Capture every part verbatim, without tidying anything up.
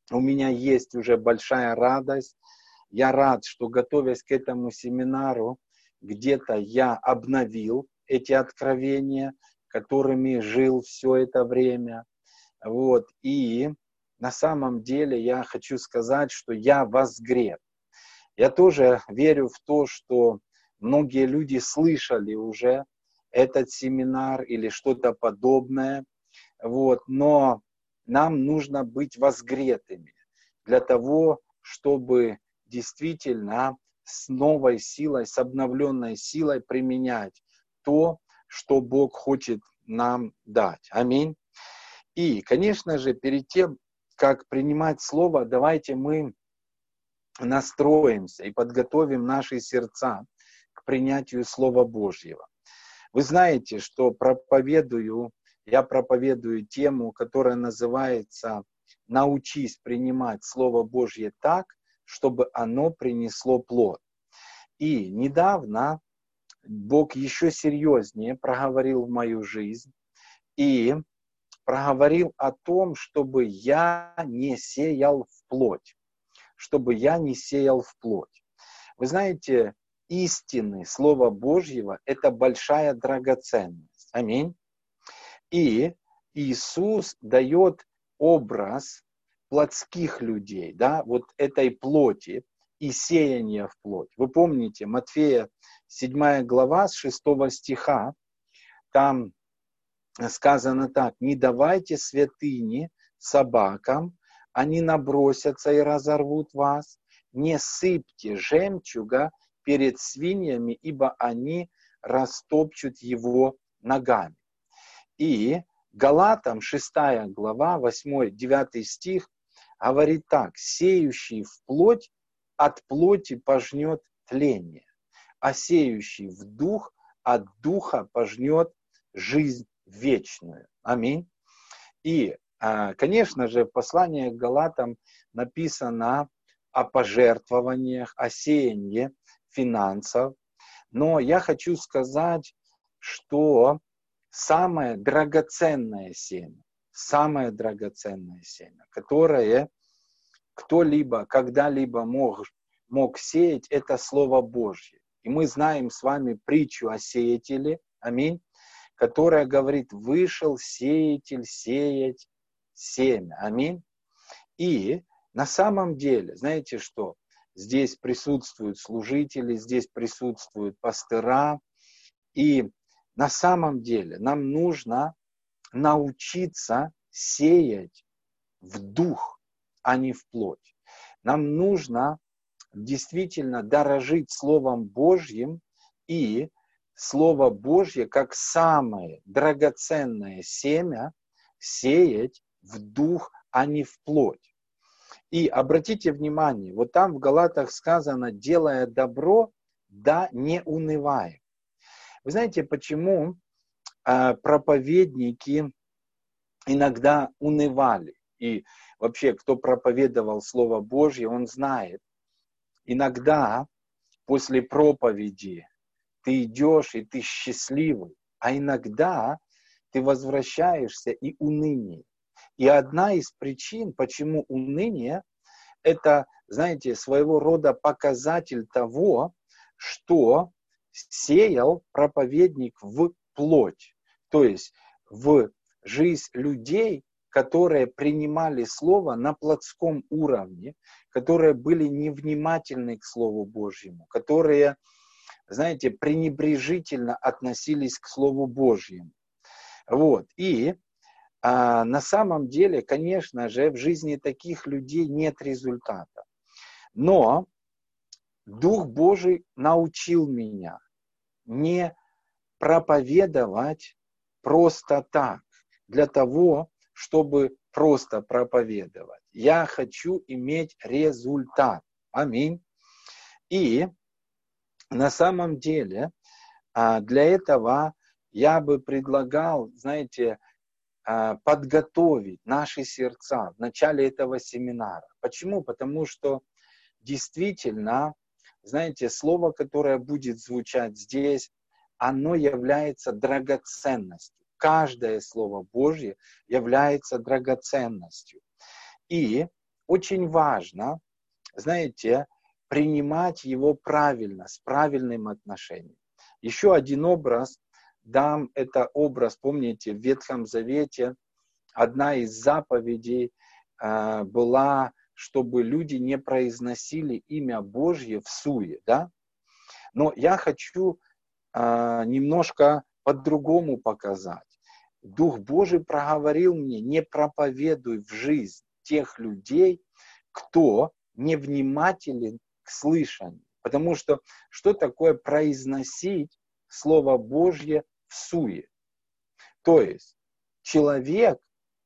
у меня есть уже большая радость. Я рад, что, готовясь к этому семинару, где-то я обновил эти откровения, которыми жил все это время. Вот. И на самом деле я хочу сказать, что я возгреб. Я тоже верю в то, что многие люди слышали уже этот семинар или что-то подобное. Вот. Но нам нужно быть возгретыми для того, чтобы действительно с новой силой, с обновленной силой применять то, что Бог хочет нам дать. Аминь. И, конечно же, перед тем, как принимать Слово, давайте мы настроимся и подготовим наши сердца к принятию Слова Божьего. Вы знаете, что проповедую, я проповедую тему, которая называется «Научись принимать Слово Божье так, чтобы оно принесло плод». И недавно Бог еще серьезнее проговорил в мою жизнь и проговорил о том, чтобы я не сеял в плоть. Чтобы я не сеял в плоть. Вы знаете, истины Слова Божьего – это большая драгоценность. Аминь. И Иисус дает образ плотских людей, да, вот этой плоти и сеяния в плоть. Вы помните, Матфея седьмая глава с шестого стиха, там сказано так: «Не давайте святыни собакам, они набросятся и разорвут вас. Не сыпьте жемчуга перед свиньями, ибо они растопчут его ногами». И Галатам шестая глава, восьмой-девятый стих говорит так: «Сеющий в плоть от плоти пожнет тление, а сеющий в дух от духа пожнет жизнь вечную». Аминь. И, конечно же, в послании к Галатам написано о пожертвованиях, о сеянии финансов. Но я хочу сказать, что самое драгоценное семя, самое драгоценное семя, которое кто-либо когда-либо мог, мог сеять, это Слово Божье. И мы знаем с вами притчу о сеятеле, аминь, которая говорит: вышел сеятель сеять семя. Аминь. И на самом деле, знаете что? Здесь присутствуют служители, здесь присутствуют пастыра. И на самом деле нам нужно научиться сеять в дух, а не в плоть. Нам нужно действительно дорожить Словом Божьим, и Слово Божье, как самое драгоценное семя, сеять в дух, а не в плоть. И обратите внимание, вот там в Галатах сказано: делая добро, да не унывай. Вы знаете, почему э, проповедники иногда унывали? И вообще, кто проповедовал Слово Божье, он знает, иногда после проповеди ты идешь, и ты счастливый, а иногда ты возвращаешься и уныние. И одна из причин, почему уныние, это, знаете, своего рода показатель того, что сеял проповедник в плоть, то есть в жизнь людей, которые принимали Слово на плотском уровне, которые были невнимательны к Слову Божьему, которые, знаете, пренебрежительно относились к Слову Божьему. Вот. И а, на самом деле, конечно же, в жизни таких людей нет результата. Но Дух Божий научил меня не проповедовать просто так, для того, чтобы просто проповедовать. Я хочу иметь результат. Аминь. И на самом деле для этого я бы предлагал, знаете, подготовить наши сердца в начале этого семинара. Почему? Потому что действительно, знаете, слово, которое будет звучать здесь, оно является драгоценностью. Каждое Слово Божье является драгоценностью. И очень важно, знаете, принимать его правильно, с правильным отношением. Еще один образ дам, это образ, помните, в Ветхом Завете одна из заповедей э, была, чтобы люди не произносили имя Божье всуе, да? Но я хочу э, немножко по-другому показать. Дух Божий проговорил мне: не проповедуй в жизнь тех людей, кто невнимателен к слышанию. Потому что что такое произносить Слово Божье всуе? То есть человек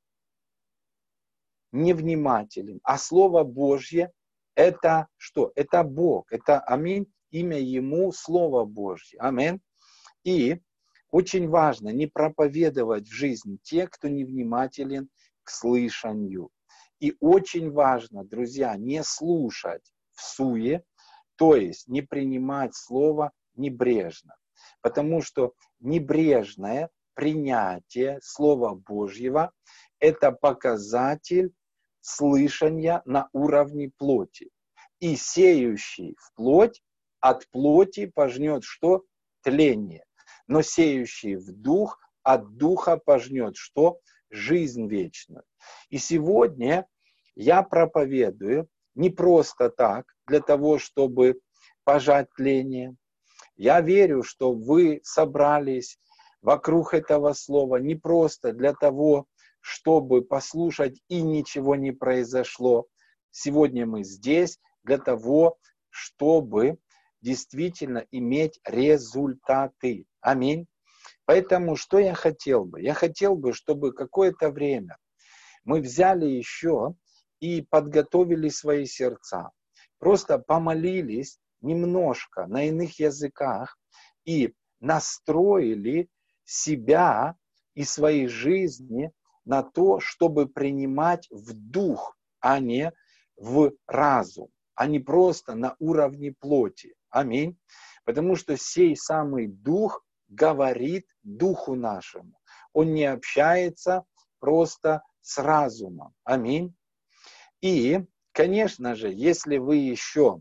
невнимателен, а Слово Божье это что? Это Бог, это аминь, имя Ему Слово Божье, аминь. И очень важно не проповедовать в жизни тех, кто невнимателен к слышанию. И очень важно, друзья, не слушать всуе, то есть не принимать слово небрежно. Потому что небрежное принятие Слова Божьего – это показатель слышания на уровне плоти. И сеющий в плоть от плоти пожнет что? Тление. Но сеющий в дух от духа пожнет что? Жизнь вечную. И сегодня я проповедую не просто так, для того, чтобы пожать тление. Я верю, что вы собрались вокруг этого слова не просто для того, чтобы послушать и ничего не произошло. Сегодня мы здесь для того, чтобы действительно иметь результаты. Аминь. Поэтому что я хотел бы? Я хотел бы, чтобы какое-то время мы взяли еще и подготовили свои сердца. Просто помолились немножко на иных языках и настроили себя и свои жизни на то, чтобы принимать в дух, а не в разум, а не просто на уровне плоти. Аминь. Потому что сей самый дух говорит духу нашему. Он не общается просто с разумом. Аминь. И, конечно же, если вы еще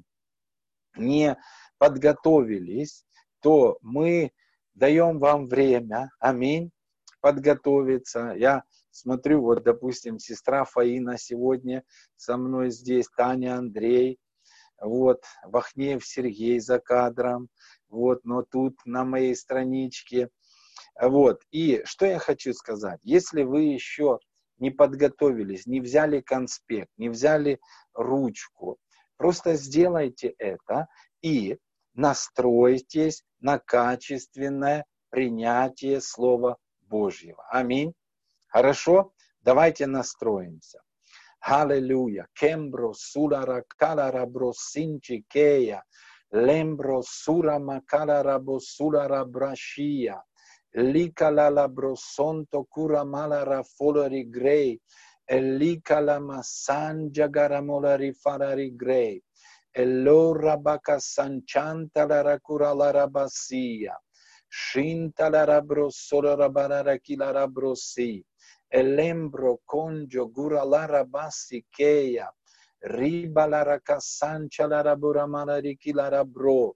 не подготовились, то мы даем вам время, аминь, подготовиться. Я смотрю, вот, допустим, сестра Фаина сегодня со мной здесь, Таня, Андрей, вот, Вахнеев Сергей за кадром, вот, но тут на моей страничке, вот. И что я хочу сказать, если вы еще не подготовились, не взяли конспект, не взяли ручку, просто сделайте это и настройтесь на качественное принятие Слова Божьего. Аминь. Хорошо? Давайте настроимся. Аллилуйя. Кембро сурара каларабро синчикея. Лембро сурама каларабо сурара брашия. Ликалалабро сонто курамаlara folari grey. Elikalama sanja garamolari farari grey. Elora baka sanchanta la rakura la rabasia. Shinta la rabro sola rabarara kila rabrosi. Elembro conjo gura la rabasi keya. Riba la rakasancha la rabura malariki la rabro.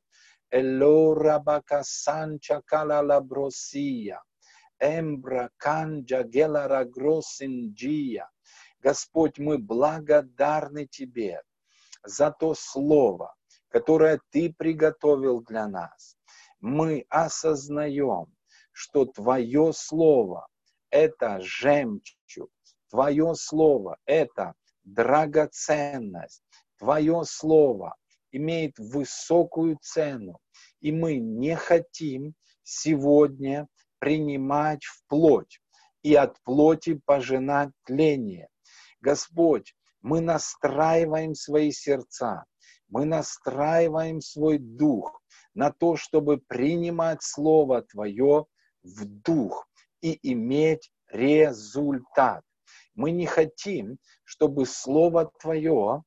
Elora baka sancha kala la brosia. Эмбра канджа гелара гросинджия. Господь, мы благодарны Тебе за то слово, которое Ты приготовил для нас. Мы осознаем, что Твое слово – это жемчуг, Твое слово – это драгоценность, Твое слово имеет высокую цену, и мы не хотим сегодня принимать в плоть и от плоти пожинать тление. Господь, мы настраиваем свои сердца, мы настраиваем свой дух на то, чтобы принимать Слово Твое в дух и иметь результат. Мы не хотим, чтобы Слово Твое,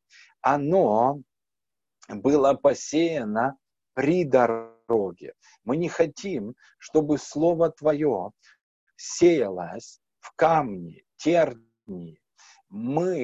оно было посеяно при дороге. Мы не хотим, чтобы Слово Твое сеялось в камни, тернии. Мы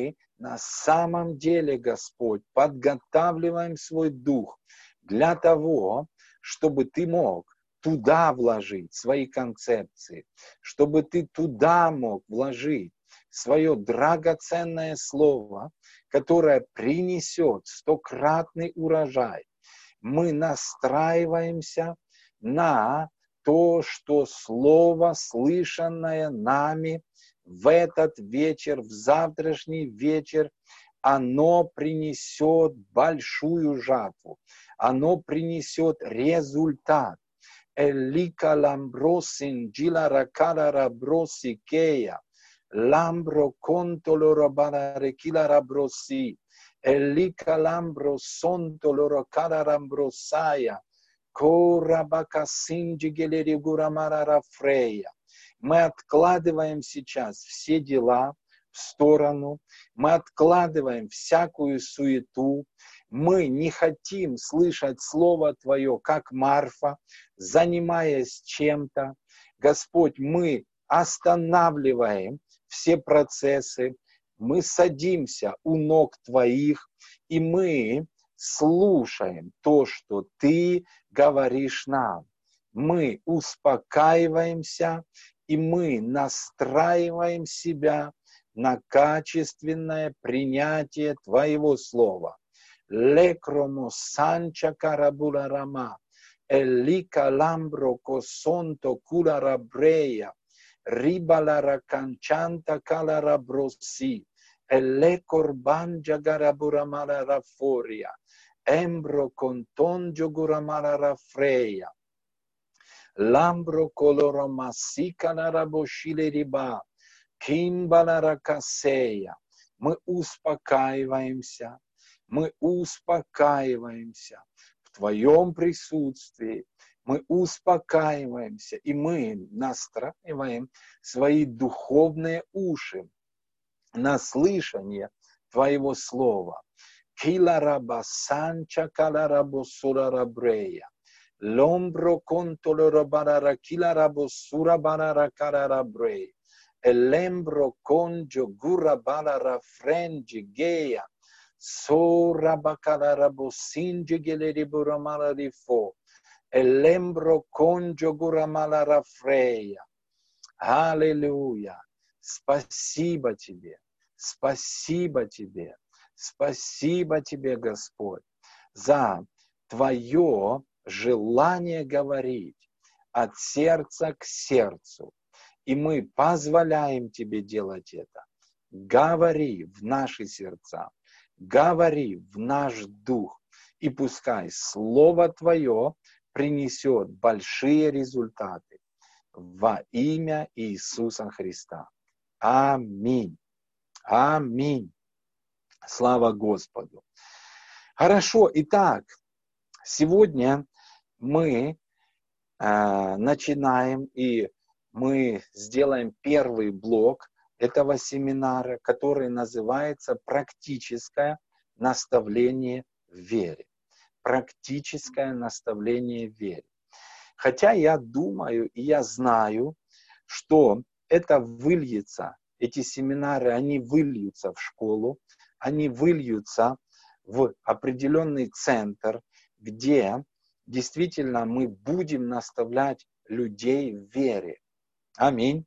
на самом деле, Господь, подготавливаем свой дух для того, чтобы Ты мог туда вложить свои концепции, чтобы Ты туда мог вложить свое драгоценное слово, которое принесет стократный урожай. Мы настраиваемся на то, что слово, слышанное нами в этот вечер, в завтрашний вечер, оно принесет большую жатву, оно принесет результат. Элика ламбросин джиларакара раброси кея, ламбро контолора барарекила раброси, элика ламбро сонтолора кара рамбросая, корабака синджигелери гурамара фрея. Мы откладываем сейчас все дела в сторону, мы откладываем всякую суету, мы не хотим слышать Слово Твое, как Марфа, занимаясь чем-то. Господь, мы останавливаем все процессы, мы садимся у ног Твоих, и мы слушаем то, что Ты говоришь нам. Мы успокаиваемся, и мы настраиваем себя на качественное принятие Твоего Слова. Лекромо санча карабула рама, элика ламбро косонто кула рабрея, рибалара канчанта калара броси, эле корбанджа гарабурамара рафория, embro contonjo guramara rafreia. Lambro coloro massica la рабошили riba, кимбалара касея. Мы успокаиваемся, мы успокаиваемся в Твоем присутствии, мы успокаиваемся, и мы настраиваем свои духовные уши на слышание Твоего Слова. Килараба санча каларабосура рабрея. L'ombro contoloro barara kilarabo sura barara kararabre. Elembro conjo gura barara frengi geya. Sora bakararabo sinji geleribura malarifo. Elembro conjo gura malara freya. Аллилуйя. Спасибо Тебе. Спасибо Тебе. Спасибо Тебе, Господь, за Твое желание говорить от сердца к сердцу. И мы позволяем Тебе делать это. Говори в наши сердца, говори в наш дух, и пускай Слово Твое принесет большие результаты во имя Иисуса Христа. Аминь. Аминь. Слава Господу. Хорошо, итак, сегодня мы э, начинаем, и мы сделаем первый блок этого семинара, который называется «Практическое наставление в вере». Практическое наставление в вере. Хотя я думаю и я знаю, что это выльется, эти семинары, они выльются в школу, они выльются в определенный центр, где действительно мы будем наставлять людей в вере. Аминь.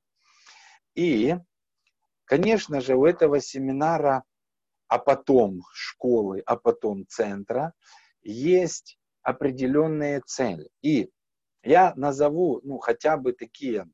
И, конечно же, у этого семинара, а потом школы, а потом центра, есть определенные цели. И я назову, ну, хотя бы такие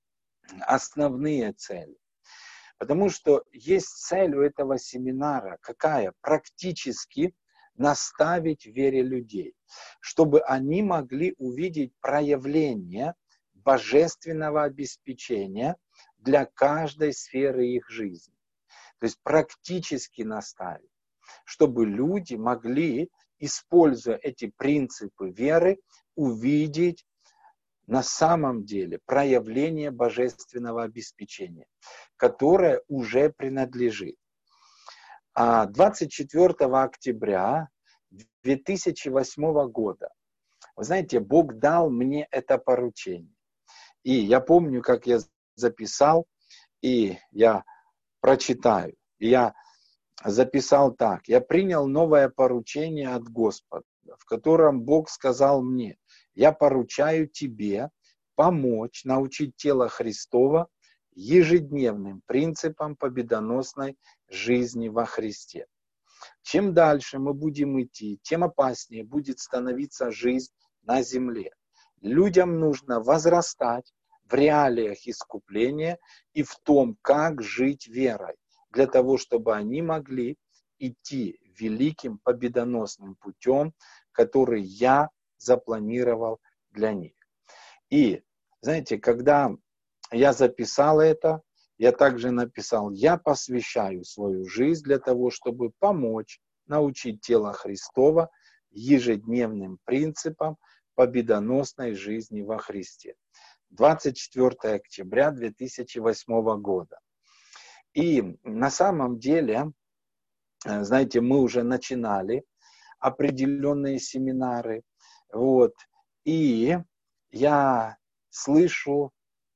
основные цели. Потому что есть цель у этого семинара, какая? Практически наставить в вере людей, чтобы они могли увидеть проявление божественного обеспечения для каждой сферы их жизни. То есть практически наставить, чтобы люди могли, используя эти принципы веры, увидеть на самом деле проявление божественного обеспечения, которое уже принадлежит. двадцать четвёртого октября две тысячи восьмого года, вы знаете, Бог дал мне это поручение. И я помню, как я записал, и я прочитаю. И я записал так. «Я принял новое поручение от Господа, в котором Бог сказал мне: я поручаю тебе помочь научить тело Христова ежедневным принципам победоносной жизни во Христе. Чем дальше мы будем идти, тем опаснее будет становиться жизнь на земле. Людям нужно возрастать в реалиях искупления и в том, как жить верой, для того, чтобы они могли идти великим победоносным путем, который я запланировал для них». И, знаете, когда я записал это, я также написал: я посвящаю свою жизнь для того, чтобы помочь научить тело Христова ежедневным принципам победоносной жизни во Христе. двадцать четвёртое октября две тысячи восьмого года. И на самом деле, знаете, мы уже начинали определенные семинары, вот, и я слышу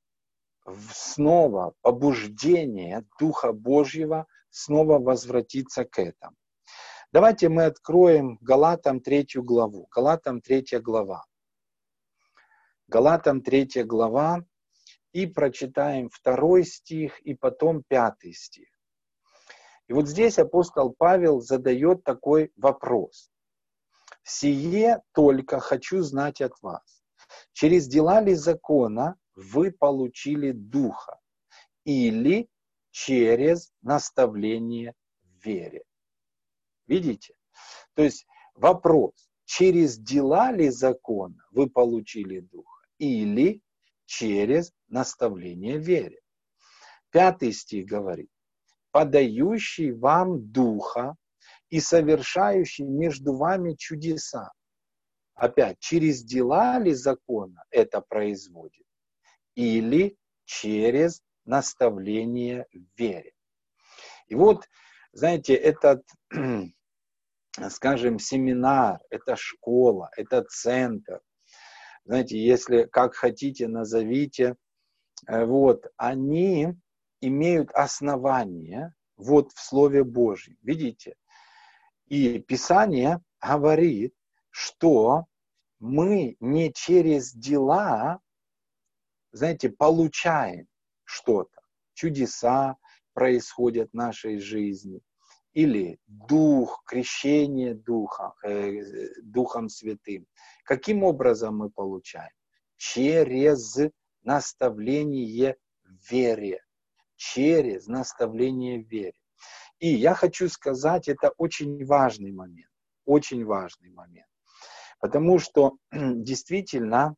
снова побуждение Духа Божьего снова возвратиться к этому. Давайте мы откроем Галатам третью главу. Галатам третья глава. Галатам третья глава, и прочитаем второй стих, и потом пятый стих. И вот здесь апостол Павел задает такой вопрос. «Сие только хочу знать от вас. Через дела ли закона вы получили Духа, или через наставление в вере?» Видите? То есть вопрос: через дела ли закона вы получили Духа, или через наставление в вере? Пятый стих говорит: «Подающий вам Духа и совершающий между вами чудеса». Опять, через дела ли закона это производит, или через наставление в вере? И вот, знаете, этот, скажем, семинар, это школа, это центр, знаете, если как хотите назовите, вот, они имеют основание вот в Слове Божьем, видите? И Писание говорит, что мы не через дела, знаете, получаем что-то. Чудеса происходят в нашей жизни. Или Дух, крещение Духа, э, Духом Святым. Каким образом мы получаем? Через наставление в вере. Через наставление в вере. И я хочу сказать, это очень важный момент. Очень важный момент. Потому что действительно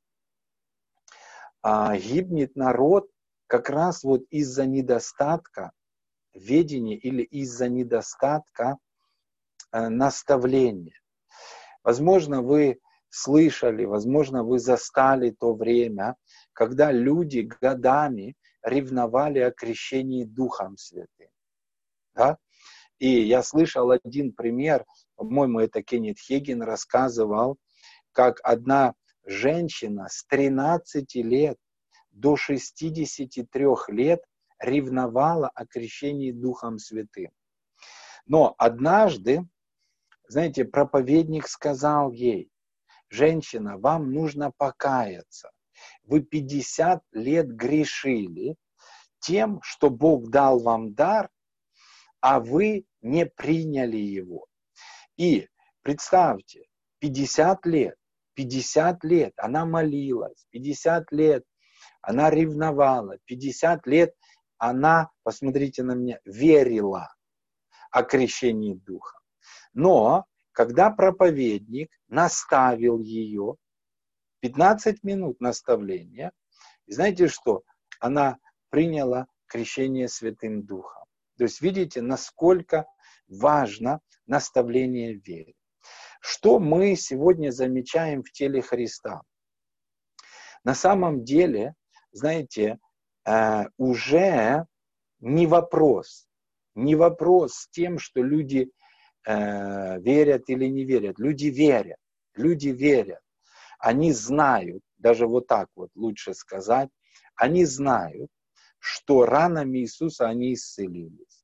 а, гибнет народ как раз вот из-за недостатка ведения или из-за недостатка а, наставления. Возможно, вы слышали, возможно, вы застали то время, когда люди годами ревновали о крещении Духом Святым. Да? И я слышал один пример, по-моему, это Кеннет Хейген рассказывал, как одна женщина с тринадцати лет до шестидесяти трёх лет ревновала о крещении Духом Святым. Но однажды, знаете, проповедник сказал ей: «Женщина, вам нужно покаяться. Вы пятьдесят лет грешили тем, что Бог дал вам дар, а вы не приняли его». И представьте, пятьдесят лет, пятьдесят лет она молилась, пятьдесят лет она ревновала, пятьдесят лет она, посмотрите на меня, верила о крещении Духа. Но когда проповедник наставил ее, пятнадцать минут наставления, и знаете что? Она приняла крещение Святым Духом. То есть видите, насколько важно наставление в вере. Что мы сегодня замечаем в теле Христа? На самом деле, знаете, уже не вопрос, не вопрос с тем, что люди верят или не верят. Люди верят, люди верят. Они знают, даже вот так вот лучше сказать, они знают, что ранами Иисуса они исцелились.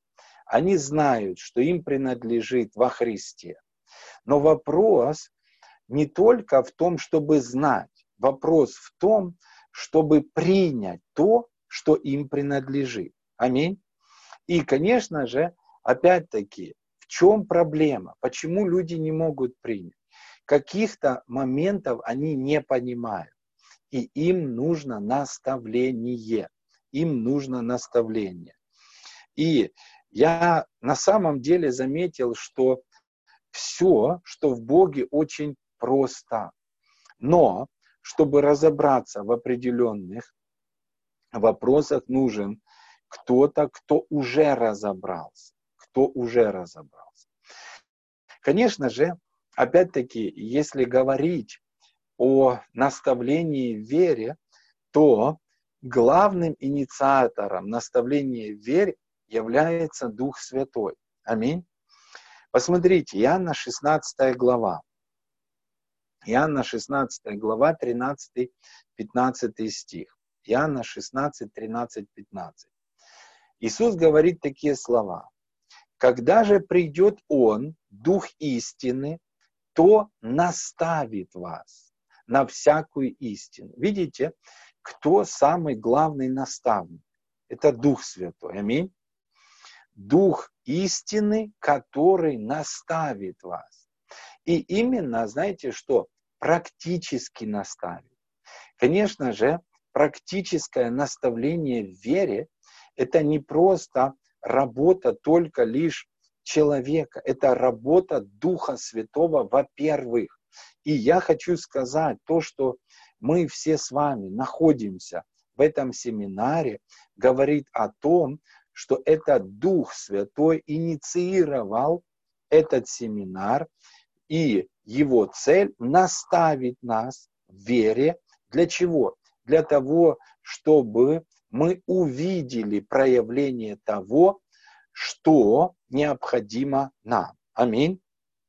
Они знают, что им принадлежит во Христе. Но вопрос не только в том, чтобы знать. Вопрос в том, чтобы принять то, что им принадлежит. Аминь. И, конечно же, опять-таки, в чем проблема? Почему люди не могут принять? Каких-то моментов они не понимают. И им нужно наставление. Им нужно наставление. И я на самом деле заметил, что все, что в Боге, очень просто. Но, чтобы разобраться в определенных вопросах, нужен кто-то, кто уже разобрался. Кто уже разобрался. Конечно же, опять-таки, если говорить о наставлении в вере, то главным инициатором наставления в вере является Дух Святой. Аминь. Посмотрите, Иоанна шестнадцатая глава. Иоанна шестнадцатая глава, тринадцатый-пятнадцатый стих. Иоанна шестнадцать, тринадцать, пятнадцать. Иисус говорит такие слова. «Когда же придет Он, Дух истины, то наставит вас на всякую истину». Видите, кто самый главный наставник? Это Дух Святой. Аминь. Дух истины, который наставит вас. И именно, знаете что, практически наставит. Конечно же, практическое наставление в вере – это не просто работа только лишь человека, это работа Духа Святого, во-первых. И я хочу сказать, то, что мы все с вами находимся в этом семинаре, говорит о том, что это Дух Святой инициировал этот семинар, и его цель наставить нас в вере. Для чего? Для того, чтобы мы увидели проявление того, что необходимо нам. Аминь.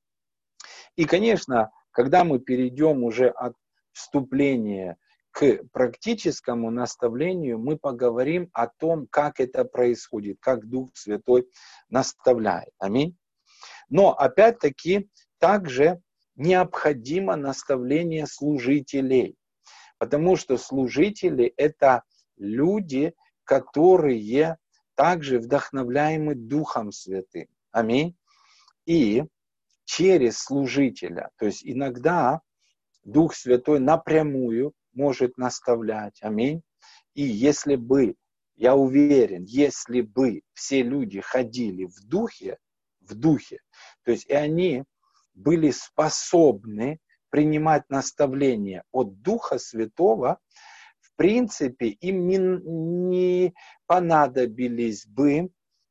И, конечно, когда мы перейдем уже от вступления к практическому наставлению, мы поговорим о том, как это происходит, как Дух Святой наставляет. Аминь. Но, опять-таки, также необходимо наставление служителей. Потому что служители – это люди, которые также вдохновляемы Духом Святым. Аминь. И через служителя, то есть иногда Дух Святой напрямую может наставлять. Аминь. И если бы, я уверен, если бы все люди ходили в духе, в духе, то есть и они были способны принимать наставления от Духа Святого, в принципе, им не, не понадобились бы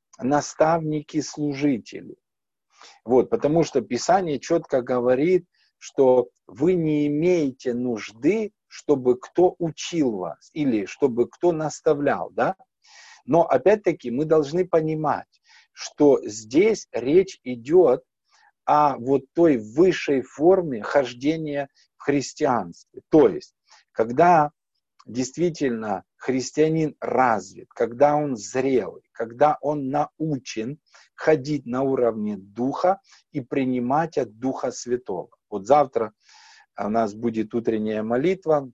наставники-служители. Вот, потому что Писание четко говорит, что вы не имеете нужды, чтобы кто учил вас или чтобы кто наставлял, да? Но опять-таки мы должны понимать, что здесь речь идет о вот той высшей форме хождения в христианстве. То есть, когда действительно христианин развит, когда он зрелый, когда он научен ходить на уровне Духа и принимать от Духа Святого. Вот завтра у нас будет утренняя молитва,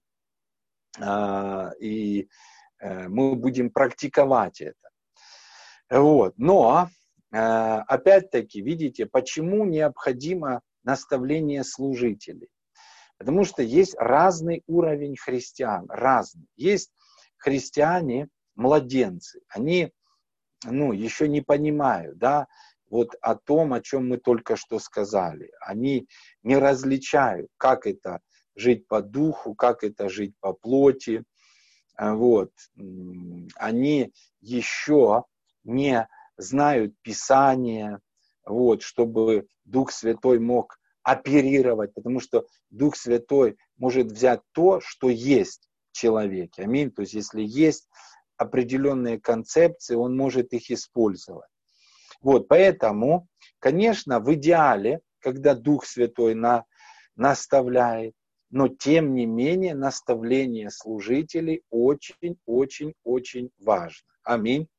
и мы будем практиковать это. Вот. Но, опять-таки, видите, почему необходимо наставление служителей? Потому что есть разный уровень христиан, разный. Есть христиане-младенцы, они ну, еще не понимают, да, вот о том, о чем мы только что сказали. Они не различают, как это жить по духу, как это жить по плоти. Вот. Они еще не знают Писания, вот, чтобы Дух Святой мог оперировать, потому что Дух Святой может взять то, что есть в человеке. Аминь. То есть, если есть определенные концепции, он может их использовать. Вот, поэтому, конечно, в идеале, когда Дух Святой на, наставляет, но тем не менее наставление служителей очень-очень-очень важно. Аминь.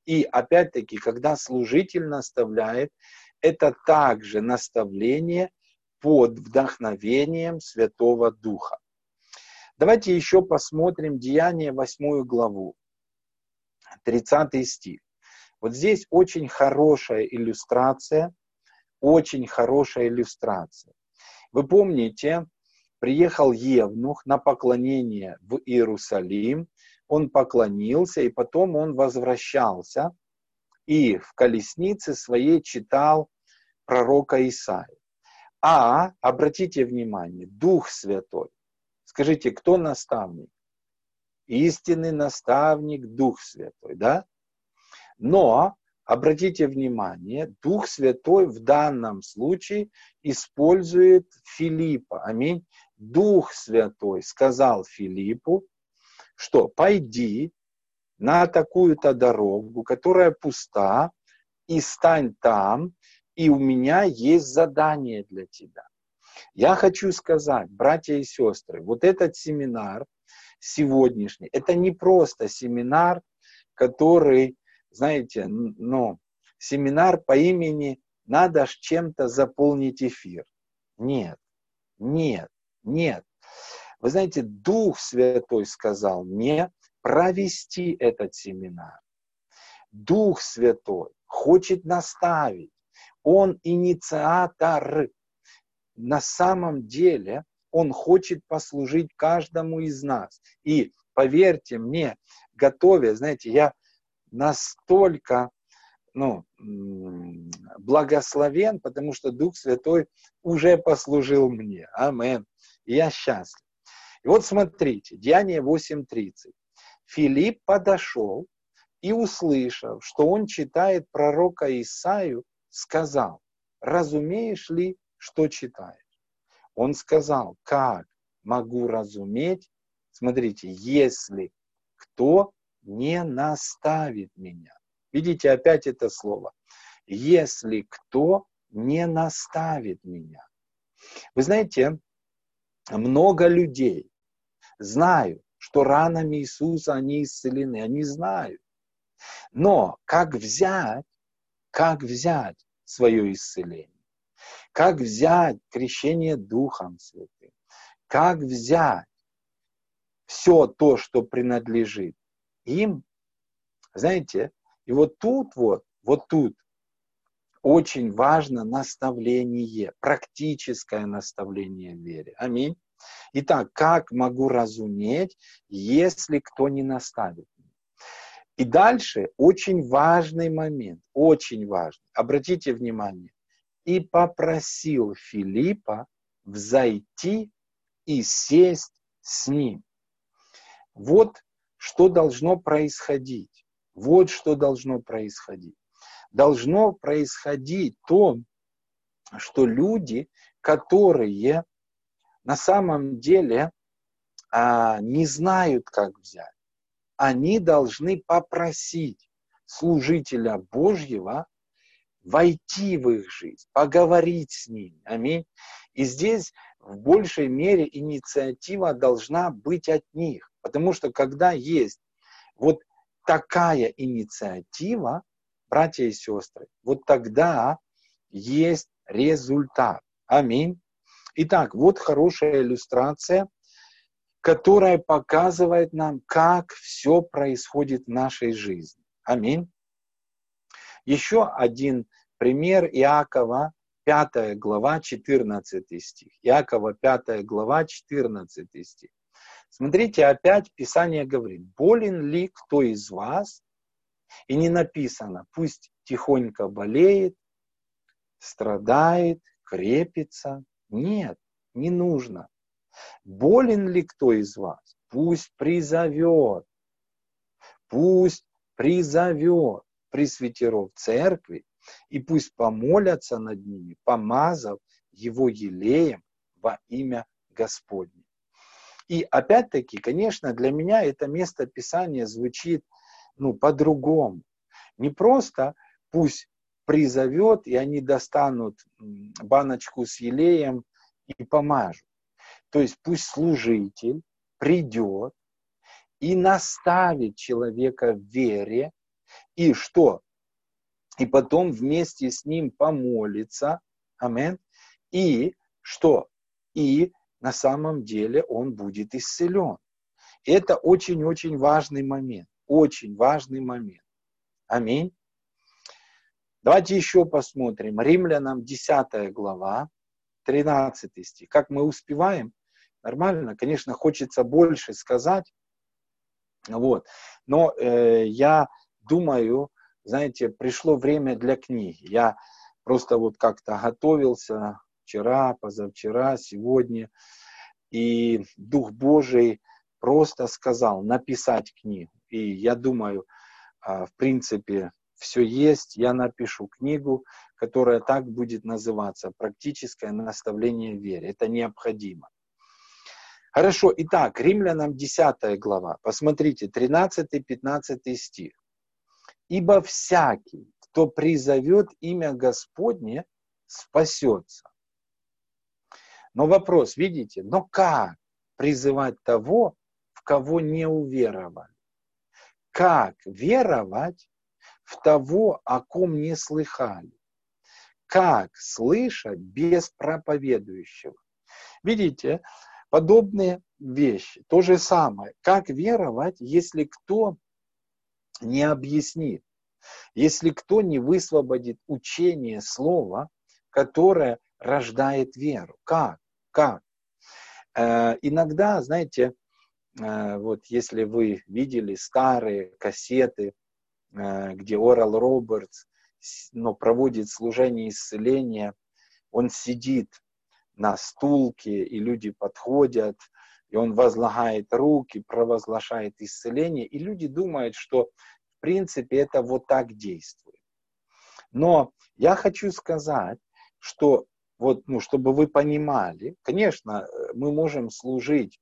И опять-таки, когда служитель наставляет, это также наставление под вдохновением Святого Духа. Давайте еще посмотрим Деяния восьмую главу, тридцатый стих. Вот здесь очень хорошая иллюстрация, очень хорошая иллюстрация. Вы помните, приехал Евнух на поклонение в Иерусалим, он поклонился, и потом он возвращался, и в колеснице своей читал пророка Исаию. А, обратите внимание, Дух Святой. Скажите, кто наставник? Истинный наставник, Дух Святой, да? Но, обратите внимание, Дух Святой в данном случае использует Филиппа. Аминь. Дух Святой сказал Филиппу, что пойди на такую-то дорогу, которая пуста, и стань там, и у меня есть задание для тебя. Я хочу сказать, братья и сестры, вот этот семинар сегодняшний, это не просто семинар, который, знаете, ну, семинар по имени «надо ж чем-то заполнить эфир». Нет, нет, нет. Вы знаете, Дух Святой сказал мне провести этот семинар. Дух Святой хочет наставить. Он инициатор. На самом деле Он хочет послужить каждому из нас. И поверьте мне, готовя, знаете, я настолько ну, благословен, потому что Дух Святой уже послужил мне. Амин. И я счастлив. И вот смотрите, Деяние восемь тридцать. Филипп подошел и, услышав, что он читает пророка Исаию, сказал: разумеешь ли, что читаешь? Он сказал: как могу разуметь? Смотрите, если кто не наставит меня. Видите, опять это слово. Если кто не наставит меня. Вы знаете, много людей знают, что ранами Иисуса они исцелены. Они знают. Но как взять, как взять свое исцеление? Как взять крещение Духом Святым? Как взять все то, что принадлежит им? Знаете, и вот тут вот, вот тут очень важно наставление, практическое наставление в вере. Аминь. Итак, как могу разуметь, если кто не наставит меня? И дальше очень важный момент, очень важный. Обратите внимание. И попросил Филиппа взойти и сесть с ним. Вот что должно происходить. Вот что должно происходить. Должно происходить то, что люди, которые на самом деле а, не знают, как взять, они должны попросить служителя Божьего войти в их жизнь, поговорить с ними. Аминь. И здесь в большей мере инициатива должна быть от них. Потому что когда есть вот такая инициатива, братья и сестры, вот тогда есть результат. Аминь. Итак, вот хорошая иллюстрация, которая показывает нам, как все происходит в нашей жизни. Аминь. Еще один пример Иакова, пятая глава, четырнадцатый стих. Иакова, пятая глава, четырнадцатый стих. Смотрите, опять Писание говорит: болен ли кто из вас? И не написано: пусть тихонько болеет, страдает, крепится. Нет, не нужно. Болен ли кто из вас? Пусть призовет. Пусть призовет пресвитеров церкви, и пусть помолятся над ними, помазав его елеем во имя Господне. И опять-таки, конечно, для меня это место Писания звучит ну, по-другому. Не просто пусть призовет, и они достанут баночку с елеем и помажут. То есть пусть служитель придет и наставит человека в вере, И что? И потом вместе с ним помолиться. Аминь. И что? И на самом деле он будет исцелен. Это очень-очень важный момент. Очень важный момент. Аминь. Давайте еще посмотрим. Римлянам десятая глава, тринадцатый стих. Как мы успеваем? Нормально. Конечно, хочется больше сказать. Вот. Но э, я думаю, знаете, пришло время для книги. Я просто вот как-то готовился вчера, позавчера, сегодня. И Дух Божий просто сказал написать книгу. И я думаю, в принципе, все есть. Я напишу книгу, которая так будет называться «Практическое наставление в вере». Это необходимо. Хорошо, итак, Римлянам десятая глава. Посмотрите, тринадцатый-пятнадцатый стих. «Ибо всякий, кто призовет имя Господне, спасется». Но вопрос, видите, но как призывать того, в кого не уверовали? Как веровать в того, о ком не слыхали? Как слышать без проповедующего? Видите, подобные вещи. То же самое. Как веровать, если кто не объяснит? Если кто не высвободит учение слова, которое рождает веру? Как? Как? Э, иногда, знаете, э, вот если вы видели старые кассеты, э, где Орал Робертс ну, проводит служение исцеления, он сидит на стулке, и люди подходят, и он возлагает руки, провозглашает исцеление, и люди думают, что в принципе это вот так действует. Но я хочу сказать, что вот, ну, чтобы вы понимали, конечно, мы можем служить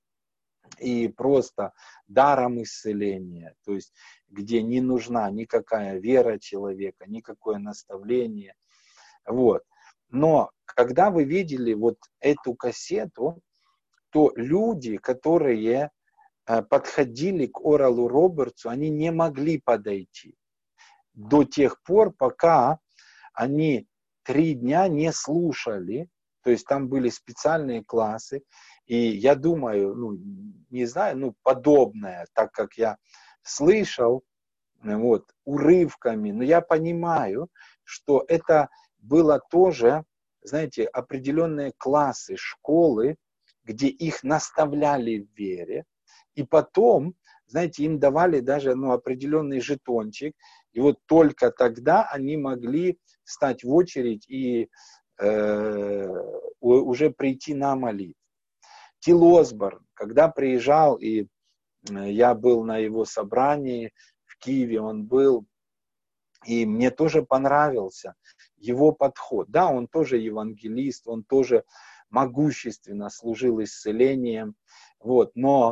и просто даром исцеления, то есть где не нужна никакая вера человека, никакое наставление. Вот. Но когда вы видели вот эту кассету, то люди, которые подходили к Оралу Робертсу, они не могли подойти до тех пор, пока они три дня не слушали, то есть там были специальные классы, и я думаю, ну, не знаю, ну, подобное, так как я слышал, вот, урывками, но я понимаю, что это было тоже, знаете, определенные классы, школы, где их наставляли в вере, и потом, знаете, им давали даже, ну, определенный жетончик, и вот только тогда они могли встать в очередь и э, уже прийти на молитву. Тил Осборн, когда приезжал, и я был на его собрании в Киеве, он был, и мне тоже понравился его подход. Да, он тоже евангелист, он тоже могущественно служил исцелением, вот, но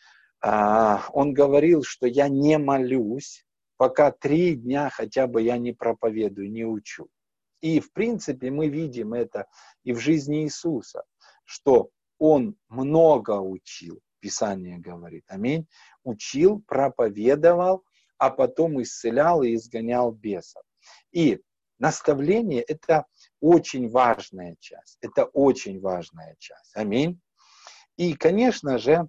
а, он говорил, что я не молюсь, пока три дня хотя бы я не проповедую, не учу. И в принципе мы видим это и в жизни Иисуса, что он много учил, Писание говорит, аминь, учил, проповедовал, а потом исцелял и изгонял бесов. И наставление – это очень важная часть, это очень важная часть, аминь. И, конечно же,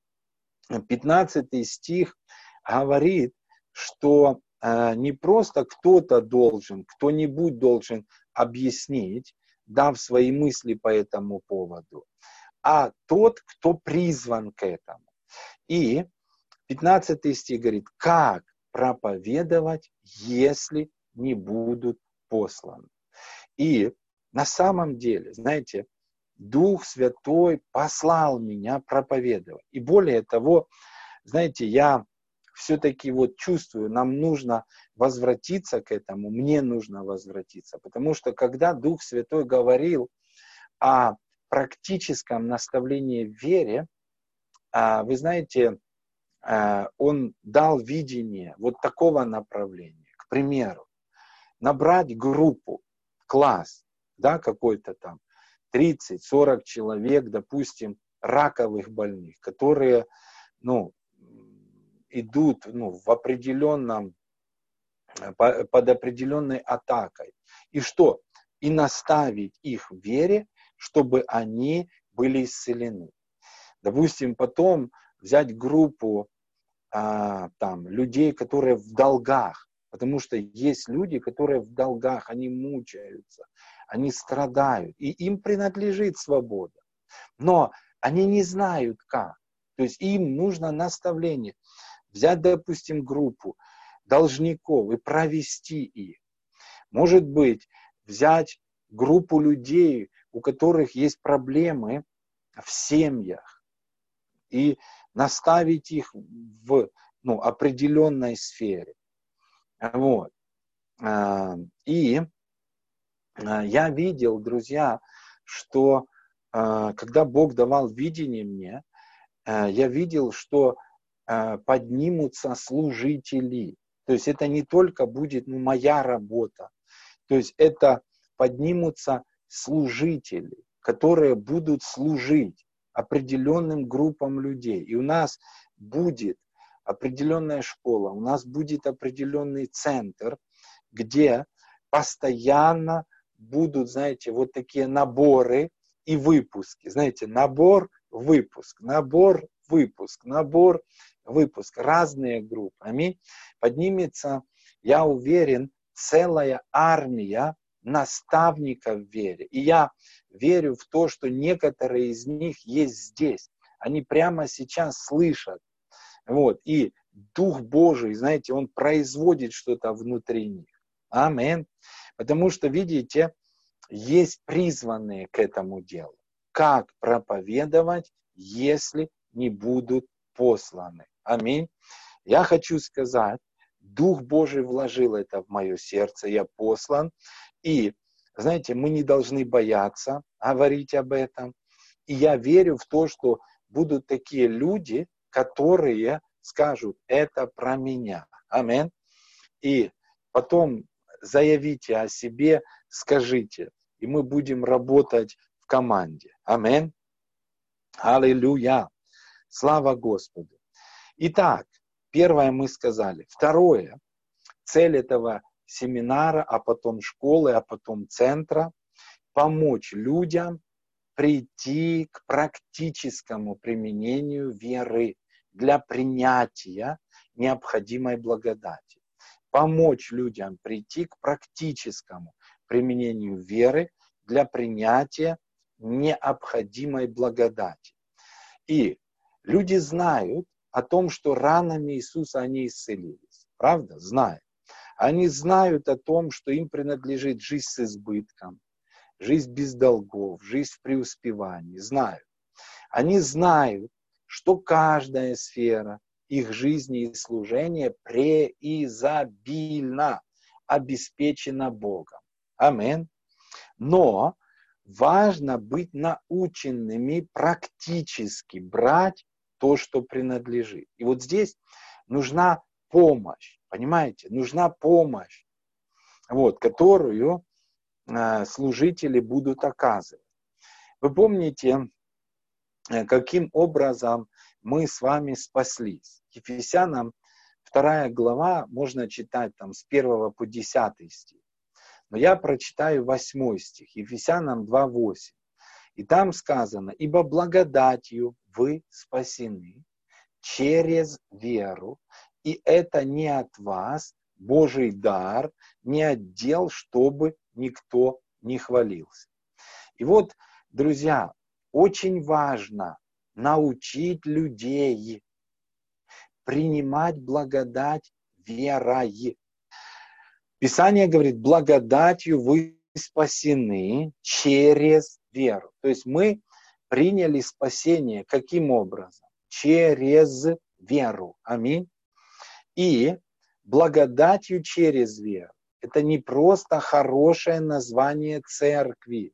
пятнадцатый стих говорит, что э, не просто кто-то должен, кто-нибудь должен объяснить, дав свои мысли по этому поводу, а тот, кто призван к этому. И пятнадцатый стих говорит, как проповедовать, если не будут посланы. И на самом деле, знаете, Дух Святой послал меня проповедовать. И более того, знаете, я все-таки вот чувствую, нам нужно возвратиться к этому, мне нужно возвратиться. Потому что когда Дух Святой говорил о практическом наставлении в вере, вы знаете, Он дал видение вот такого направления. К примеру, набрать группу, класс, да, какой-то там, тридцать-сорок человек, допустим, раковых больных, которые, ну, идут, ну, в определенном под определенной атакой. И что? И наставить их в вере, чтобы они были исцелены. Допустим, потом взять группу а, там, людей, которые в долгах, потому что есть люди, которые в долгах, они мучаются, они страдают, и им принадлежит свобода. Но они не знают как. То есть им нужно наставление. Взять, допустим, группу должников и провести их. Может быть, взять группу людей, у которых есть проблемы в семьях, и наставить их в ну, определенной сфере. Вот. И я видел, друзья, что когда Бог давал видение мне, я видел, что поднимутся служители. То есть это не только будет ну, моя работа. То есть это поднимутся служители, которые будут служить определенным группам людей. И у нас будет определенная школа, у нас будет определенный центр, где постоянно будут, знаете, вот такие наборы и выпуски. Знаете, набор, выпуск, набор, выпуск, набор, выпуск. Разные группы. Аминь. Поднимется, я уверен, целая армия наставников в вере. И я верю в то, что некоторые из них есть здесь. Они прямо сейчас слышат. Вот. И Дух Божий, знаете, Он производит что-то внутри них. Аминь. Потому что, видите, есть призванные к этому делу. Как проповедовать, если не будут посланы? Аминь. Я хочу сказать, Дух Божий вложил это в мое сердце, я послан. И, знаете, мы не должны бояться говорить об этом. И я верю в то, что будут такие люди, которые скажут, это про меня. Аминь. И потом заявите о себе, скажите, и мы будем работать в команде. Аминь. Аллилуйя. Слава Господу. Итак, первое мы сказали. Второе. Цель этого семинара, а потом школы, а потом центра – помочь людям прийти к практическому применению веры для принятия необходимой благодати. Помочь людям прийти к практическому применению веры для принятия необходимой благодати. И люди знают о том, что ранами Иисуса они исцелились. Правда? Знают. Они знают о том, что им принадлежит жизнь с избытком, жизнь без долгов, жизнь в преуспевании. Знают. Они знают, что каждая сфера их жизни и служения преизобильно обеспечена Богом. Аминь. Но важно быть наученными практически брать то, что принадлежит. И вот здесь нужна помощь, понимаете? Нужна помощь, вот, которую э, служители будут оказывать. Вы помните, э, каким образом мы с вами спаслись? Ефесянам вторая глава, можно читать там с первого по десятый стих. Но я прочитаю восьмой стих, Ефесянам два восемь. И там сказано, ибо благодатью вы спасены через веру, и это не от вас, Божий дар, не от дел, чтобы никто не хвалился. И вот, друзья, очень важно научить людей принимать благодать верой. Писание говорит, благодатью вы спасены через веру. То есть мы приняли спасение каким образом? Через веру. Аминь. И благодатью через веру. Это не просто хорошее название церкви.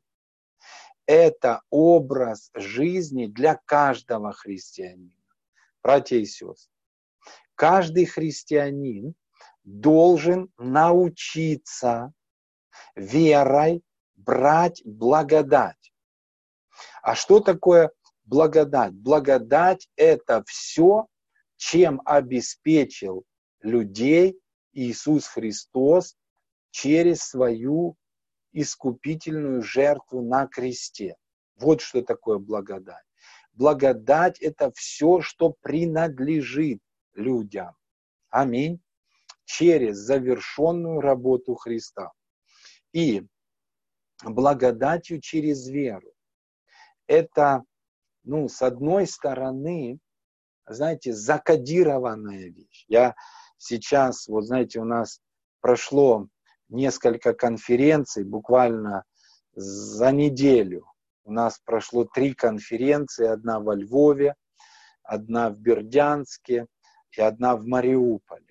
Это образ жизни для каждого христианина. Братья и сестры, каждый христианин должен научиться верой брать благодать. А что такое благодать? Благодать – это все, чем обеспечил людей Иисус Христос через свою искупительную жертву на кресте. Вот что такое благодать. Благодать – это все, что принадлежит людям. Аминь. Через завершенную работу Христа. И благодатью через веру. Это, ну, с одной стороны, знаете, закодированная вещь. Я сейчас, вот знаете, у нас прошло несколько конференций, буквально за неделю. У нас прошло три конференции, одна во Львове, одна в Бердянске и одна в Мариуполе.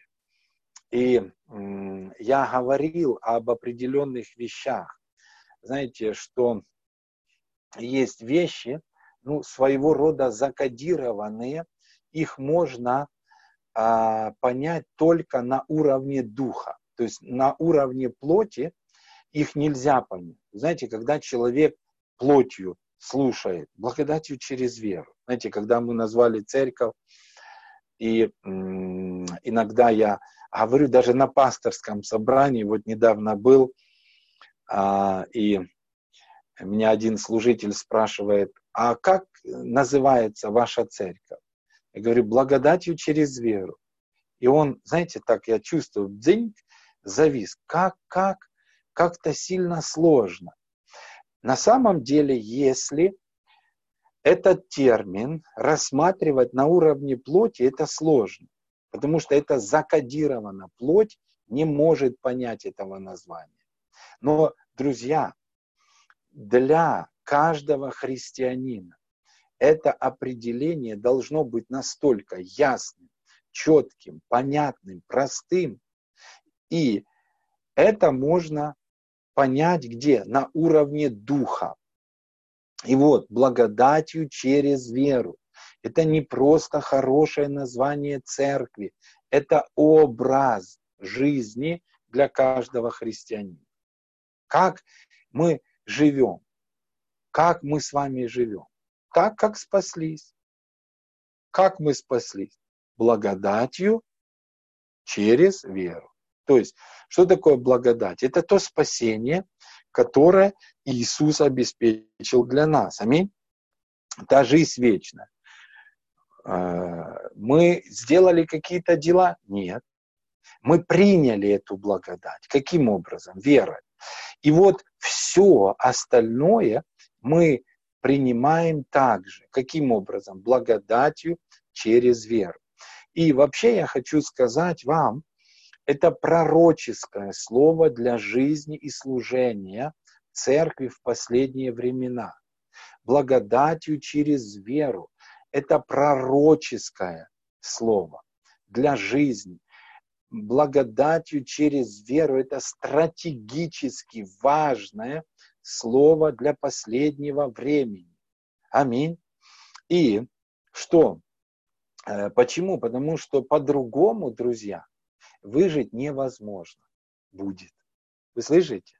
И м, я говорил об определенных вещах. Знаете, что есть вещи, ну, своего рода закодированные, их можно а, понять только на уровне духа. То есть на уровне плоти их нельзя понять. Знаете, когда человек плотью слушает, благодатью через веру. Знаете, когда мы назвали церковь, и м, иногда я говорю даже на пасторском собрании, вот недавно был, а, и меня один служитель спрашивает, а как называется ваша церковь? Я говорю, благодатью через веру. И он, знаете, так я чувствую, дзинь, завис. Как, как, как-то сильно сложно. На самом деле, если этот термин рассматривать на уровне плоти, это сложно. Потому что это закодировано. Плоть не может понять этого названия. Но, друзья, для каждого христианина это определение должно быть настолько ясным, четким, понятным, простым. И это можно понять где? На уровне духа. И вот, благодатью через веру. Это не просто хорошее название церкви. Это образ жизни для каждого христианина. Как мы живем? Как мы с вами живем? Так, как спаслись. Как мы спаслись? Благодатью через веру. То есть, что такое благодать? Это то спасение, которое Иисус обеспечил для нас. Аминь. Та жизнь вечная. Мы сделали какие-то дела? Нет. Мы приняли эту благодать. Каким образом? Верой. И вот все остальное мы принимаем также. Каким образом? Благодатью через веру. И вообще я хочу сказать вам, это пророческое слово для жизни и служения церкви в последние времена. Благодатью через веру. Это пророческое слово для жизни. Благодатью через веру. Это стратегически важное слово для последнего времени. Аминь. И что? Почему? Потому что по-другому, друзья, выжить невозможно будет. Вы слышите?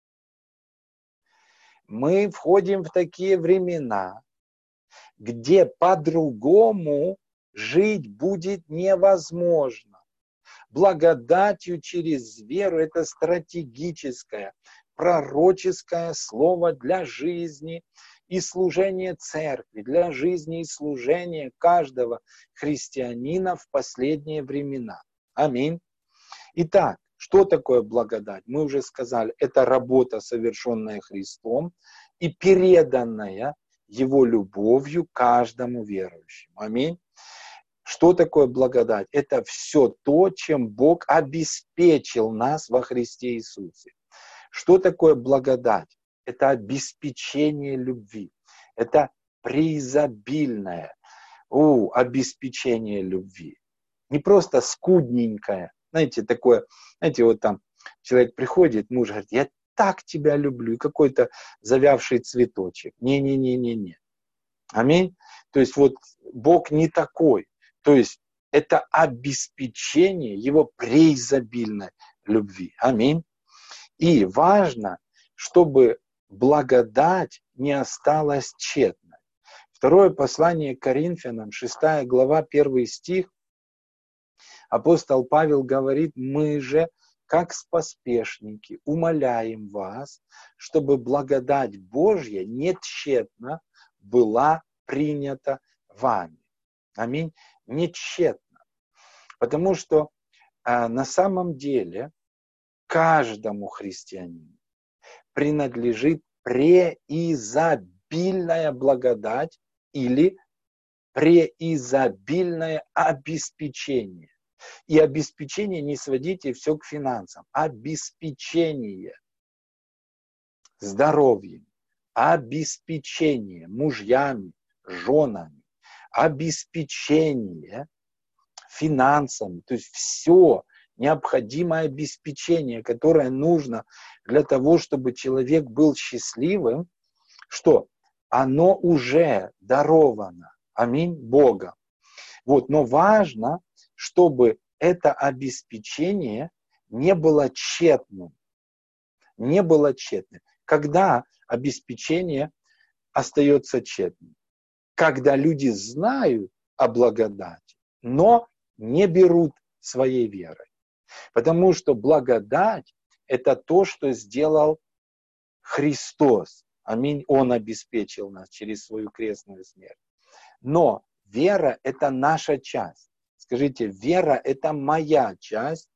Мы входим в такие времена, где по-другому жить будет невозможно. Благодатью через веру – это стратегическое, пророческое слово для жизни и служения церкви, для жизни и служения каждого христианина в последние времена. Аминь. Итак, что такое благодать? Мы уже сказали, это работа, совершенная Христом и переданная Его любовью каждому верующему. Аминь. Что такое благодать? Это все то, чем Бог обеспечил нас во Христе Иисусе. Что такое благодать? Это обеспечение любви. Это преизобильное о, обеспечение любви. Не просто скудненькое. Знаете, такое, знаете, вот там человек приходит, муж говорит, я так тебя люблю, и какой-то завявший цветочек. Не-не-не-не-не. Аминь. То есть вот Бог не такой. То есть это обеспечение Его преизобильной любви. Аминь. И важно, чтобы благодать не осталась тщетной. Второе послание к Коринфянам, шестая глава, первый стих, Апостол Павел говорит: мы же, как споспешники, умоляем вас, чтобы благодать Божья нетщетно была принята вами. Аминь. Нетщетно. Потому что а, на самом деле каждому христианину принадлежит преизобильная благодать или преизобильное обеспечение. И обеспечение не сводите все к финансам. Обеспечение здоровьем, обеспечение мужьями, женами, обеспечение финансами. То есть все необходимое обеспечение, которое нужно для того, чтобы человек был счастливым, что оно уже даровано. Аминь. Богом. Вот. Но важно, чтобы это обеспечение не было тщетным. Не было тщетным. Когда обеспечение остается тщетным? Когда люди знают о благодати, но не берут своей верой. Потому что благодать – это то, что сделал Христос. Аминь. Он обеспечил нас через свою крестную смерть. Но вера – это наша часть. Скажите, вера – это моя часть.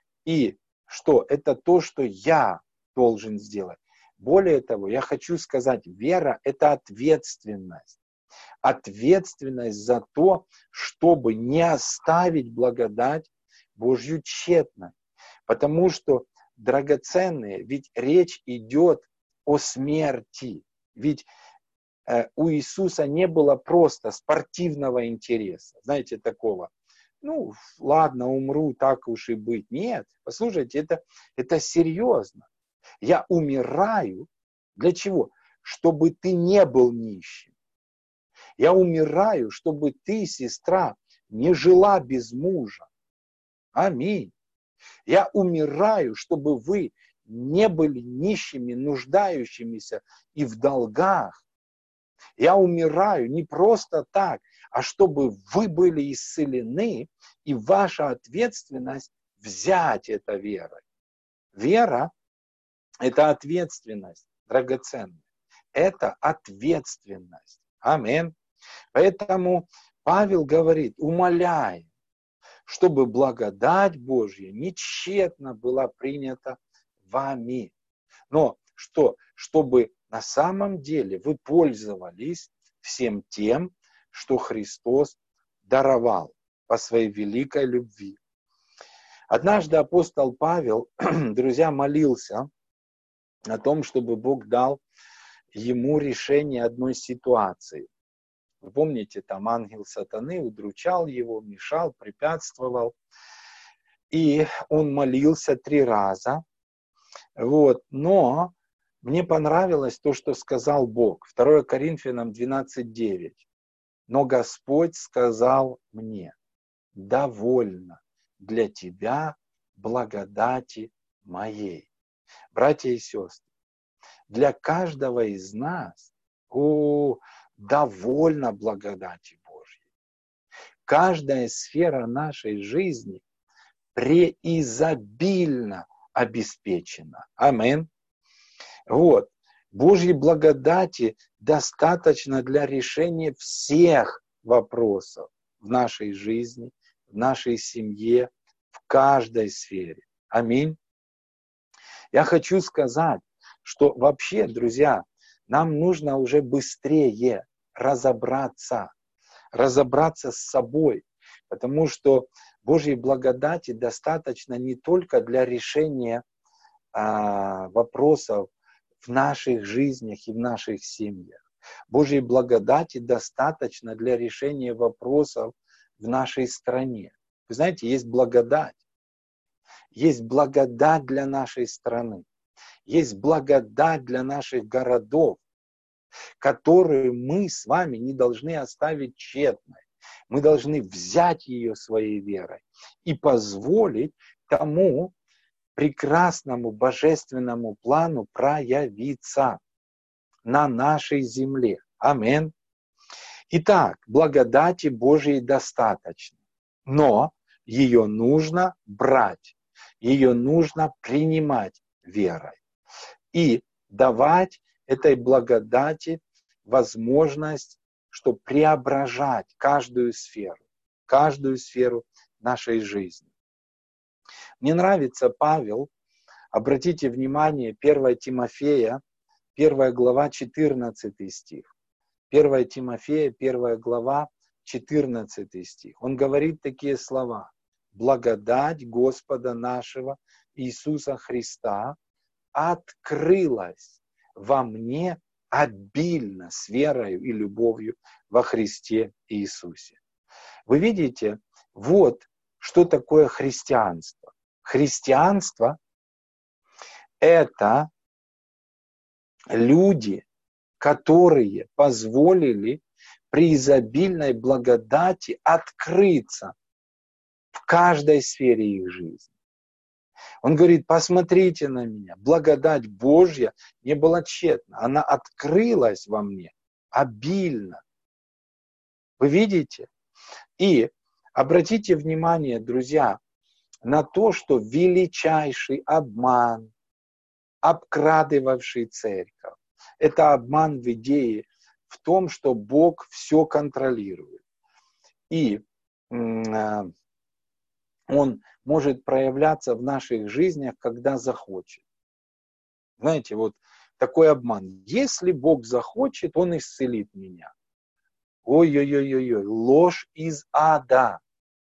И что? Это то, что я должен сделать. Более того, я хочу сказать, вера – это ответственность. Ответственность за то, чтобы не оставить благодать Божью тщетной. Потому что, драгоценные, ведь речь идет о смерти. Ведь э, у Иисуса не было просто спортивного интереса. Знаете, такого. Ну, ладно, умру, так уж и быть. Нет, послушайте, это, это серьезно. Я умираю. Для чего? Чтобы ты не был нищим. Я умираю, чтобы ты, сестра, не жила без мужа. Аминь. Я умираю, чтобы вы не были нищими, нуждающимися и в долгах. Я умираю не просто так, а чтобы вы были исцелены, и ваша ответственность взять это верой. Вера – это ответственность, драгоценная. Это ответственность. Аминь. Поэтому Павел говорит, умоляем, чтобы благодать Божья нетщетно была принята вами. Но что? Чтобы на самом деле вы пользовались всем тем, что Христос даровал по своей великой любви. Однажды апостол Павел, друзья, молился о том, чтобы Бог дал ему решение одной ситуации. Вы помните, там ангел сатаны удручал его, мешал, препятствовал. И он молился три раза. Вот. Но мне понравилось то, что сказал Бог. второе Коринфянам двенадцать девять. Но Господь сказал мне, довольно для тебя благодати моей. Братья и сестры, для каждого из нас о, довольно благодати Божьей. Каждая сфера нашей жизни преизобильно обеспечена. Аминь. Вот. Божьей благодати достаточно для решения всех вопросов в нашей жизни, в нашей семье, в каждой сфере. Аминь. Я хочу сказать, что вообще, друзья, нам нужно уже быстрее разобраться, разобраться с собой, потому что Божьей благодати достаточно не только для решения а, вопросов в наших жизнях и в наших семьях. Божьей благодати достаточно для решения вопросов в нашей стране. Вы знаете, есть благодать. Есть благодать для нашей страны. Есть благодать для наших городов, которую мы с вами не должны оставить тщетной. Мы должны взять ее своей верой и позволить тому прекрасному божественному плану проявиться на нашей земле. Аминь. Итак, благодати Божьей достаточно. Но ее нужно брать, ее нужно принимать верой и давать этой благодати возможность, чтобы преображать каждую сферу, каждую сферу нашей жизни. Мне нравится Павел, обратите внимание, первое Тимофея, первая глава, четырнадцатый стих. первое Тимофея, первая глава, четырнадцатый стих. Он говорит такие слова. Благодать Господа нашего Иисуса Христа открылась во мне обильно с верою и любовью во Христе Иисусе. Вы видите, вот что такое христианство. Христианство – это люди, которые позволили при изобильной благодати открыться в каждой сфере их жизни. Он говорит, посмотрите на меня, благодать Божья не была тщетна, она открылась во мне обильно. Вы видите? И обратите внимание, друзья, на то, что величайший обман, обкрадывавший церковь, это обман в идее в том, что Бог все контролирует. И э, Он может проявляться в наших жизнях, когда захочет. Знаете, вот такой обман. Если Бог захочет, Он исцелит меня. Ой-ой-ой-ой, ложь из ада.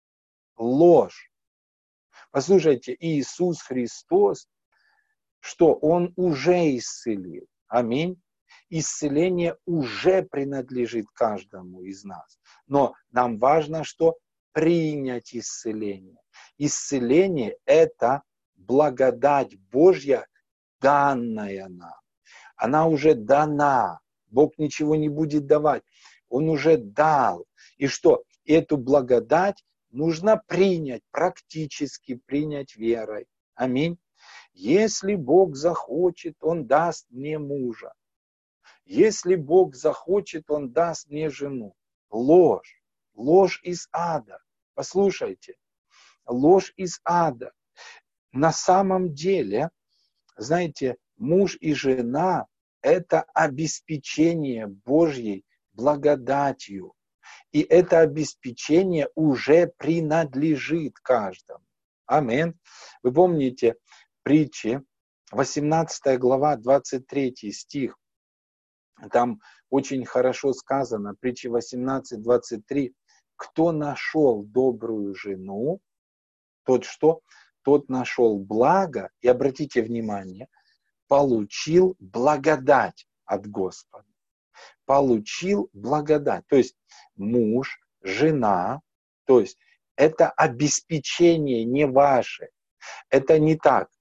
Ложь. Послушайте, Иисус Христос, что Он уже исцелил. Аминь. Исцеление уже принадлежит каждому из нас. Но нам важно, что принять исцеление. Исцеление – это благодать Божья, данная нам. Она уже дана. Бог ничего не будет давать. Он уже дал. И что? Эту благодать нужно принять, практически принять верой. Аминь. Если Бог захочет, Он даст мне мужа. Если Бог захочет, Он даст мне жену. Ложь. Ложь из ада. Послушайте. Ложь из ада. На самом деле, знаете, муж и жена – это обеспечение Божьей благодатью. И это обеспечение уже принадлежит каждому. Аминь. Вы помните притчи, восемнадцатая глава, двадцать третий стих. Там очень хорошо сказано, притчи восемнадцать, двадцать три. Кто нашел добрую жену, тот что? Тот нашел благо, и обратите внимание, получил благодать от Господа. Получил благодать. То есть муж, жена, то есть это обеспечение не ваше. Это не так.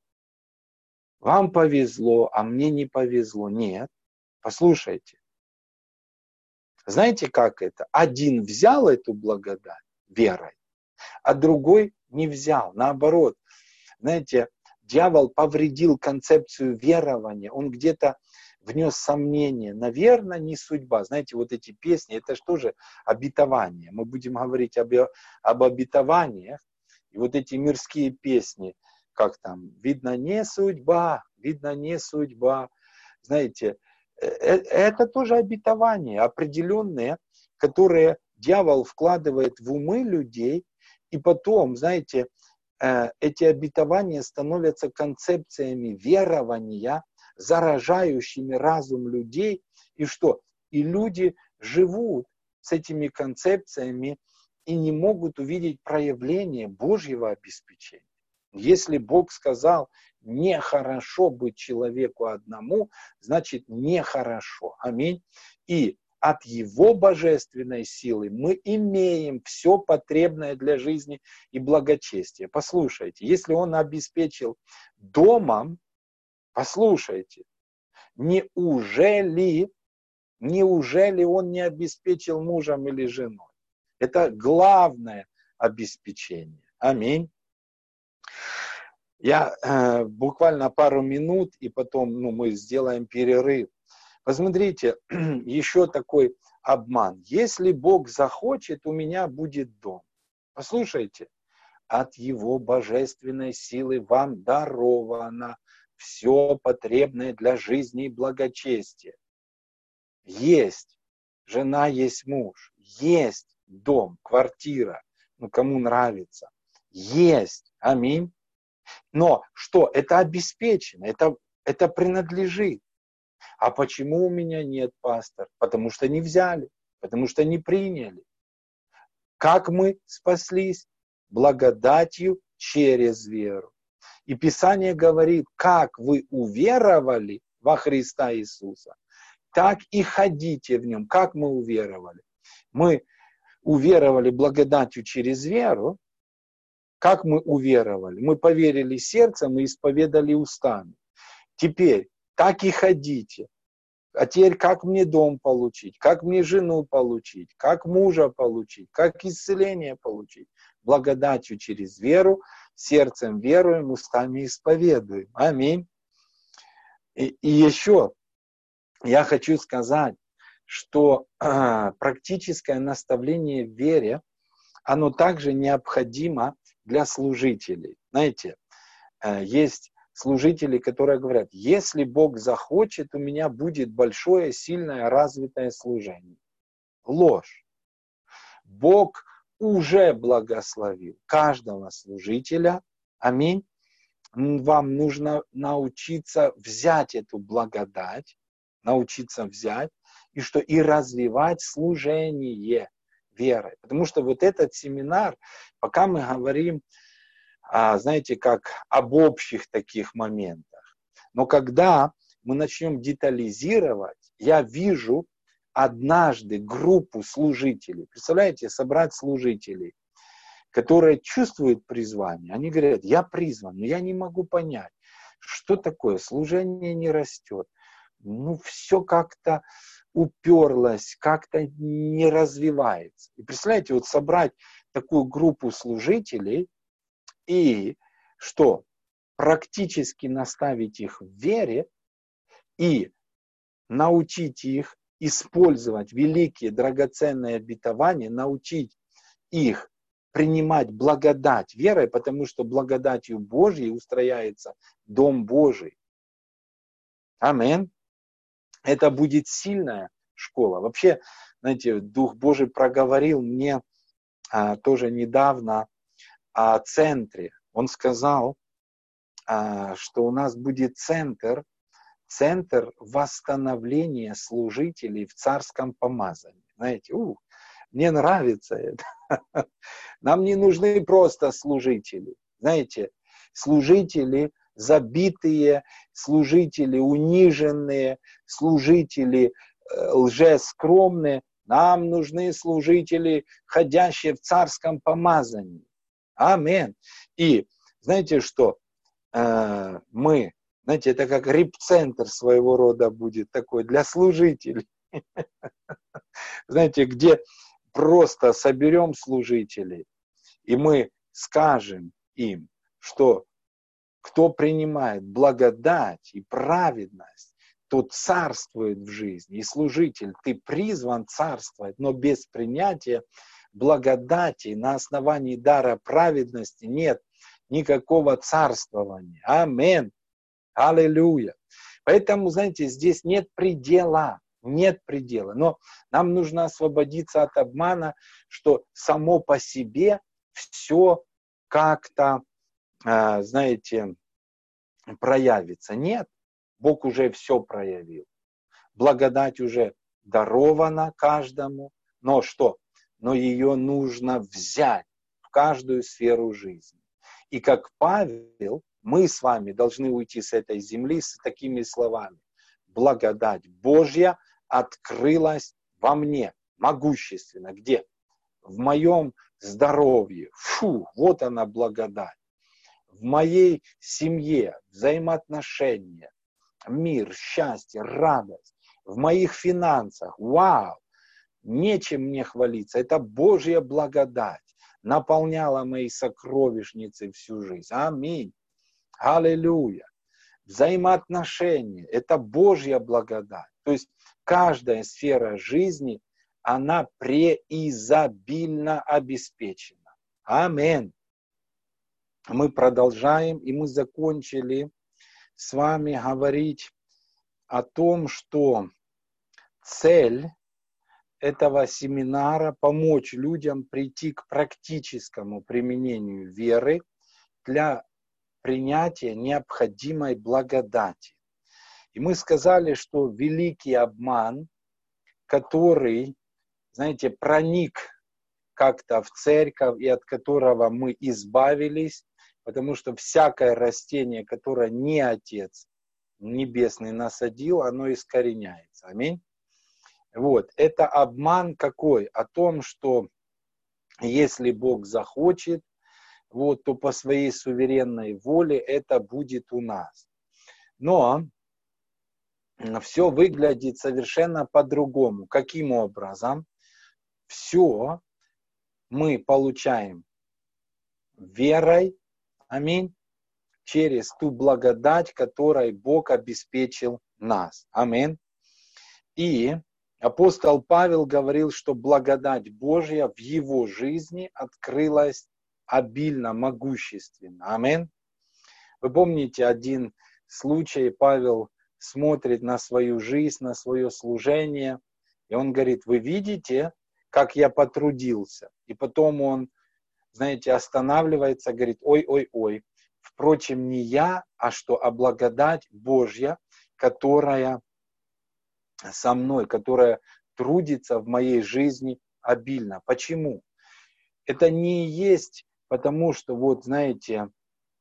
Вам повезло, а мне не повезло. Нет. Послушайте. Знаете, как это? Один взял эту благодать верой, а другой не взял. Наоборот. Знаете, дьявол повредил концепцию верования. Он где-то внес сомнение. Наверное, не судьба. Знаете, вот эти песни, это что же обетование. Мы будем говорить об, об обетованиях. И вот эти мирские песни, как там, видно не судьба, видно не судьба. Знаете, это тоже обетования определенные, которые дьявол вкладывает в умы людей. И потом, знаете, эти обетования становятся концепциями верования, заражающими разум людей. И что? И люди живут с этими концепциями и не могут увидеть проявление Божьего обеспечения. Если Бог сказал, нехорошо быть человеку одному, значит нехорошо. Аминь. И от Его божественной силы мы имеем все потребное для жизни и благочестия. Послушайте, если Он обеспечил домом, послушайте, неужели, неужели Он не обеспечил мужем или женой? Это главное обеспечение. Аминь. Я э, буквально пару минут, и потом ну, мы сделаем перерыв. Посмотрите, еще такой обман. Если Бог захочет, у меня будет дом. Послушайте, от Его божественной силы вам даровано все потребное для жизни и благочестия. Есть жена, есть муж, есть дом, квартира, ну кому нравится, есть, аминь. Но что? Это обеспечено, это, это принадлежит. А почему у меня нет, пастор? Потому что не взяли, потому что не приняли. Как мы спаслись? Благодатью через веру. И Писание говорит, как вы уверовали во Христа Иисуса, так и ходите в Нем. Как мы уверовали? Мы уверовали благодатью через веру. Как мы уверовали? Мы поверили сердцем и исповедали устами. Теперь, так и ходите. А теперь, как мне дом получить? Как мне жену получить? Как мужа получить? Как исцеление получить? Благодатью через веру, сердцем веруем, устами исповедуем. Аминь. И, и еще я хочу сказать, что э, практическое наставление в вере, оно также необходимо для служителей. Знаете, э, есть служители, которые говорят, если Бог захочет, у меня будет большое, сильное, развитое служение. Ложь. Бог уже благословил каждого служителя. Аминь. Вам нужно научиться взять эту благодать, научиться взять, и что и развивать служение веры. Потому что вот этот семинар, пока мы говорим, знаете, как об общих таких моментах, но когда мы начнем детализировать, я вижу однажды группу служителей, представляете, собрать служителей, которые чувствуют призвание, они говорят, я призван, но я не могу понять, что такое, служение не растет, ну все как-то уперлось, как-то не развивается. И представляете, вот собрать такую группу служителей и что? Практически наставить их в вере и научить их использовать великие драгоценные обетования, научить их принимать благодать верой, потому что благодатью Божьей устрояется Дом Божий. Аминь. Это будет сильная школа. Вообще, знаете, Дух Божий проговорил мне а, тоже недавно о центре. Он сказал, а, что у нас будет центр, центр восстановления служителей в царском помазании. Знаете, ух, мне нравится это. Нам не нужны просто служители. Знаете, служители забитые, служители униженные, служители э, лжескромные. Нам нужны служители, ходящие в царском помазании. Аминь. И знаете что? Э, мы, знаете, это как репцентр своего рода будет такой для служителей. Знаете, где просто соберем служителей, и мы скажем им, что кто принимает благодать и праведность, тот царствует в жизни. И служитель, ты призван царствовать, но без принятия благодати на основании дара праведности нет никакого царствования. Аминь. Аллилуйя. Поэтому, знаете, здесь нет предела. Нет предела. Но нам нужно освободиться от обмана, что само по себе все как-то, знаете, проявится. Нет. Бог уже все проявил. Благодать уже дарована каждому. Но что? Но ее нужно взять в каждую сферу жизни. И как Павел, мы с вами должны уйти с этой земли с такими словами. Благодать Божья открылась во мне, могущественно. Где? В моем здоровье. Фу, вот она благодать. В моей семье, взаимоотношения, мир, счастье, радость. В моих финансах. Вау! Нечем мне хвалиться. Это Божья благодать. Наполняла мои сокровищницы всю жизнь. Аминь. Аллилуйя. Взаимоотношения. Это Божья благодать. То есть каждая сфера жизни, она преизобильно обеспечена. Аминь. мы продолжаем, и мы закончили с вами говорить о том, что цель этого семинара – помочь людям прийти к практическому применению веры для принятия необходимой благодати. И мы сказали, что великий обман, который, знаете, проник как-то в церковь и от которого мы избавились, потому что всякое растение, которое не Отец Небесный насадил, оно искореняется. Аминь. Вот. Это обман какой? О том, что если Бог захочет, вот, то по своей суверенной воле это будет у нас. Но все выглядит совершенно по-другому. Каким образом? Все мы получаем верой, аминь, через ту благодать, которой Бог обеспечил нас. Аминь. И апостол Павел говорил, что благодать Божья в его жизни открылась обильно, могущественно. Аминь. Вы помните один случай, Павел смотрит на свою жизнь, на свое служение, и он говорит: вы видите, как я потрудился? И потом он, знаете, останавливается, говорит: ой-ой-ой, впрочем, не я, а что, а благодать Божья, которая со мной, которая трудится в моей жизни обильно. Почему? Это не есть потому, что, вот, знаете,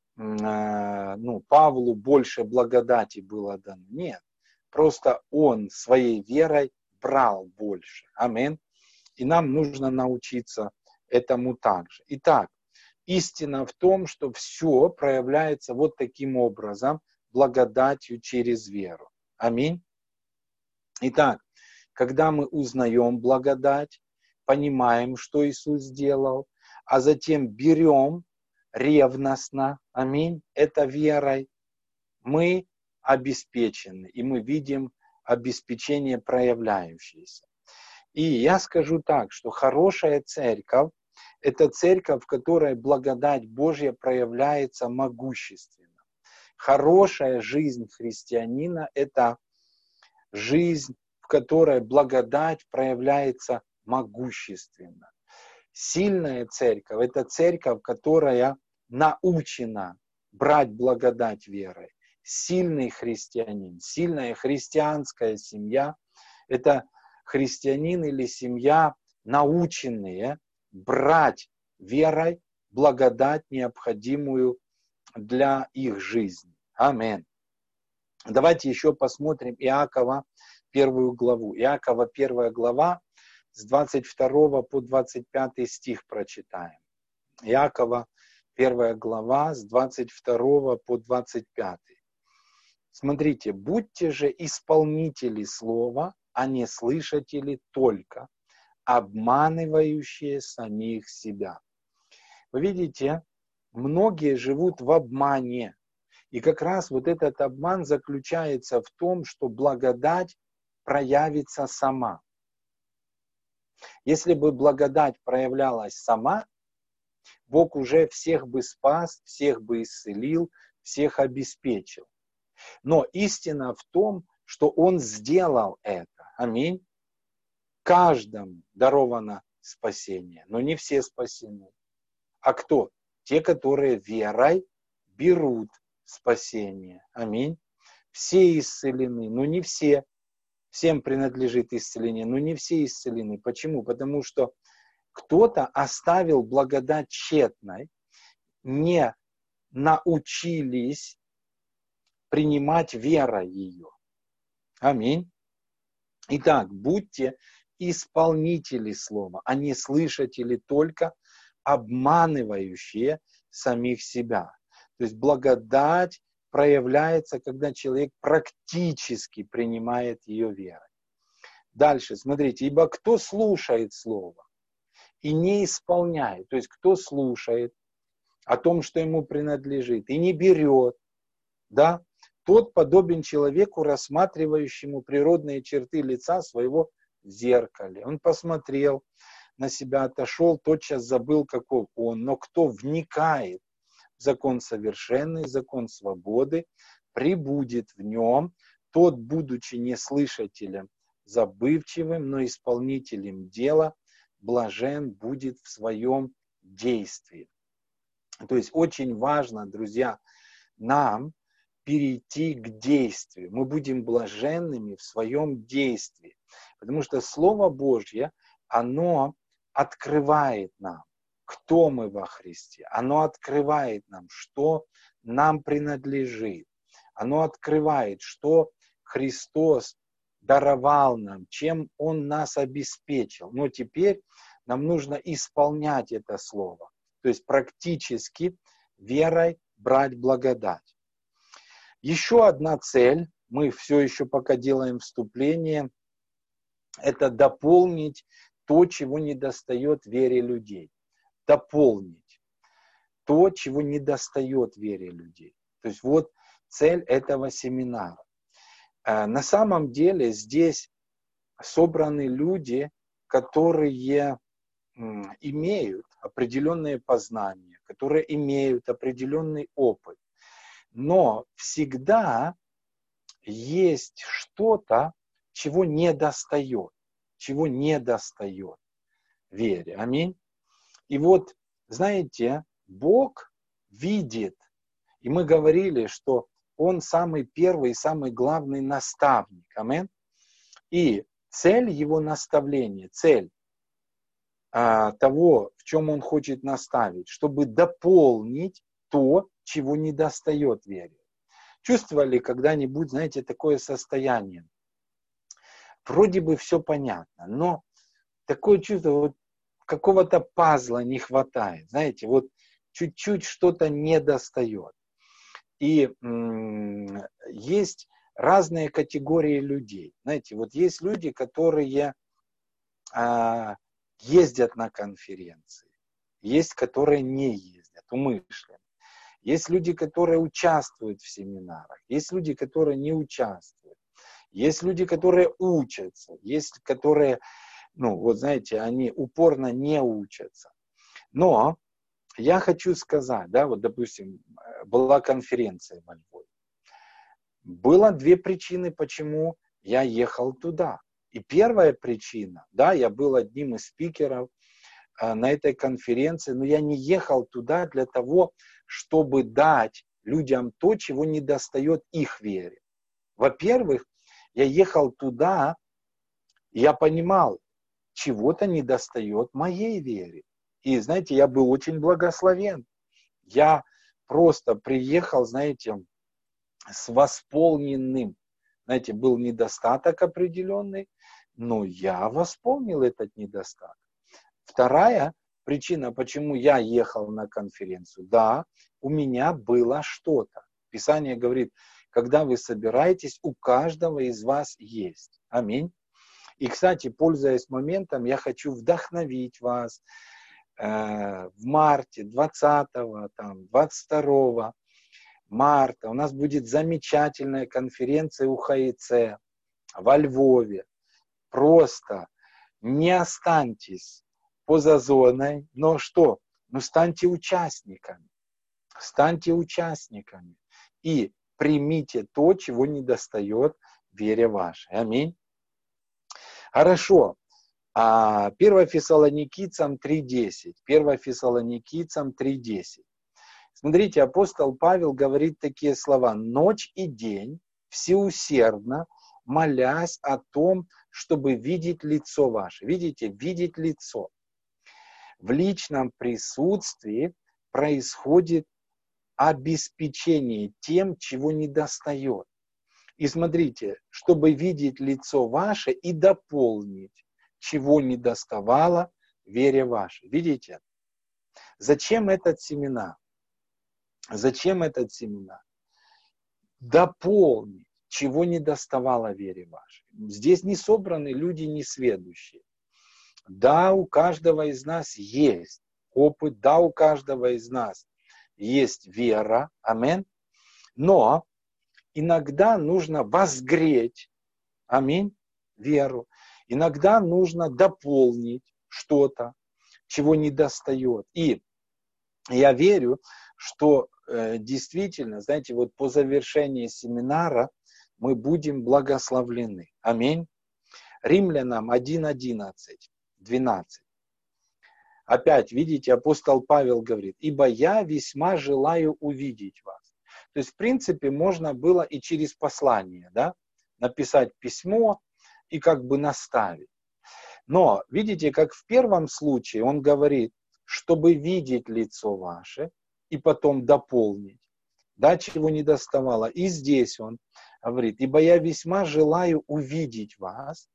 ну, Павлу больше благодати было дано. Нет. Просто он своей верой брал больше. Аминь. И нам нужно научиться этому также. Итак, истина в том, что все проявляется вот таким образом, благодатью через веру. Аминь. Итак, когда мы узнаем благодать, понимаем, что Иисус сделал, а затем берем ревностно, аминь, это верой, мы обеспечены, и мы видим обеспечение проявляющееся. И я скажу так, что хорошая церковь – это церковь, в которой благодать Божья проявляется могущественно. Хорошая жизнь христианина – это жизнь, в которой благодать проявляется могущественно. Сильная церковь – это церковь, которая научена брать благодать верой. Сильный христианин, сильная христианская семья – это христианин или семья, наученные брать верой благодать, необходимую для их жизни. Аминь. Давайте еще посмотрим Иакова, первую главу. Иакова, первая глава, с двадцать второго по двадцать пятый стих прочитаем. Иакова, первая глава, с двадцать второго по двадцать пятый. Смотрите, будьте же исполнители слова, а не слышатели только, обманывающие самих себя. Вы видите, многие живут в обмане. И как раз вот этот обман заключается в том, что благодать проявится сама. Если бы благодать проявлялась сама, Бог уже всех бы спас, всех бы исцелил, всех обеспечил. Но истина в том, что Он сделал это. Аминь. Каждому даровано спасение, но не все спасены. А кто? Те, которые верой берут спасение. Аминь. Все исцелены, но не все. Всем принадлежит исцеление, но не все исцелены. Почему? Потому что кто-то оставил благодать тщетной, не научились принимать верой ее. Аминь. Итак, будьте исполнители слова, а не слышатели только, обманывающие самих себя. То есть благодать проявляется, когда человек практически принимает ее верой. Дальше, смотрите, ибо кто слушает слово и не исполняет, то есть кто слушает о том, что ему принадлежит, и не берет, да, тот подобен человеку, рассматривающему природные черты лица своего в зеркале. Он посмотрел на себя, отошел, тотчас забыл, каков он. Но кто вникает закон совершенный, закон свободы, пребудет в нем, тот, будучи не слышателем забывчивым, но исполнителем дела, блажен будет в своем действии. То есть очень важно, друзья, нам перейти к действию. Мы будем блаженными в своем действии. Потому что Слово Божье, оно открывает нам, кто мы во Христе. Оно открывает нам, что нам принадлежит. Оно открывает, что Христос даровал нам, чем Он нас обеспечил. Но теперь нам нужно исполнять это Слово. То есть практически верой брать благодать. Еще одна цель, мы все еще пока делаем вступление, это дополнить то, чего недостает вере людей. Дополнить то, чего недостает вере людей. То есть вот цель этого семинара. На самом деле здесь собраны люди, которые имеют определенные познания, которые имеют определенный опыт. Но всегда есть что-то, чего недостает, чего недостает вере. Аминь. И вот, знаете, Бог видит, и мы говорили, что Он самый первый и самый главный наставник. Аминь. И цель Его наставления, цель а, того, в чем Он хочет наставить, чтобы дополнить то, чего недостает вере. Чувствовали когда-нибудь, знаете, такое состояние? Вроде бы все понятно, но такое чувство, вот какого-то пазла не хватает. Знаете, вот чуть-чуть что-то недостает. И м- есть разные категории людей. Знаете, вот есть люди, которые а, ездят на конференции, есть, которые не ездят, умышленно. Есть люди, которые участвуют в семинарах, есть люди, которые не участвуют, есть люди, которые учатся, есть, которые, ну, вот знаете, они упорно не учатся. Но я хочу сказать, да, вот, допустим, была конференция во Львове. Было две причины, почему я ехал туда. И первая причина, да, я был одним из спикеров а, на этой конференции, но я не ехал туда для того, чтобы дать людям то, чего недостает их вере. Во-первых, я ехал туда, и я понимал, чего-то недостает моей вере. И, знаете, я был очень благословен. Я просто приехал, знаете, с восполненным. Знаете, был недостаток определенный, но я восполнил этот недостаток. Вторая причина, почему я ехал на конференцию. Да, у меня было что-то. Писание говорит, когда вы собираетесь, у каждого из вас есть. Аминь. И, кстати, пользуясь моментом, я хочу вдохновить вас э, в марте двадцатого, там, двадцать второго марта. У нас будет замечательная конференция УХИЦ во Львове. Просто не останьтесь поза зоной, но что? Ну, станьте участниками. Станьте участниками и примите то, чего недостает в вере вашей. Аминь. Хорошо. первое Фессалоникийцам три десять. первое Фессалоникийцам три десять. Смотрите, апостол Павел говорит такие слова. «Ночь и день, всеусердно, молясь о том, чтобы видеть лицо ваше». Видите, видеть лицо. В личном присутствии происходит обеспечение тем, чего недостает. И смотрите, чтобы видеть лицо ваше и дополнить, чего недоставало в вере вашей. Видите? Зачем этот семинар? Зачем этот семинар? Дополнить, чего недоставало в вере вашей. Здесь не собраны люди несведущие. Да, у каждого из нас есть опыт, да, у каждого из нас есть вера, аминь, но иногда нужно возгреть, аминь, веру. Иногда нужно дополнить что-то, чего недостает. И я верю, что э, действительно, знаете, вот по завершении семинара мы будем благословлены. Аминь. Римлянам один, одиннадцать, двенадцать. Опять, видите, апостол Павел говорит: «Ибо я весьма желаю увидеть вас». То есть, в принципе, можно было и через послание, да, написать письмо и как бы наставить. Но, видите, как в первом случае он говорит, чтобы видеть лицо ваше и потом дополнить, да, чего не доставало. И здесь он говорит: «Ибо я весьма желаю увидеть вас».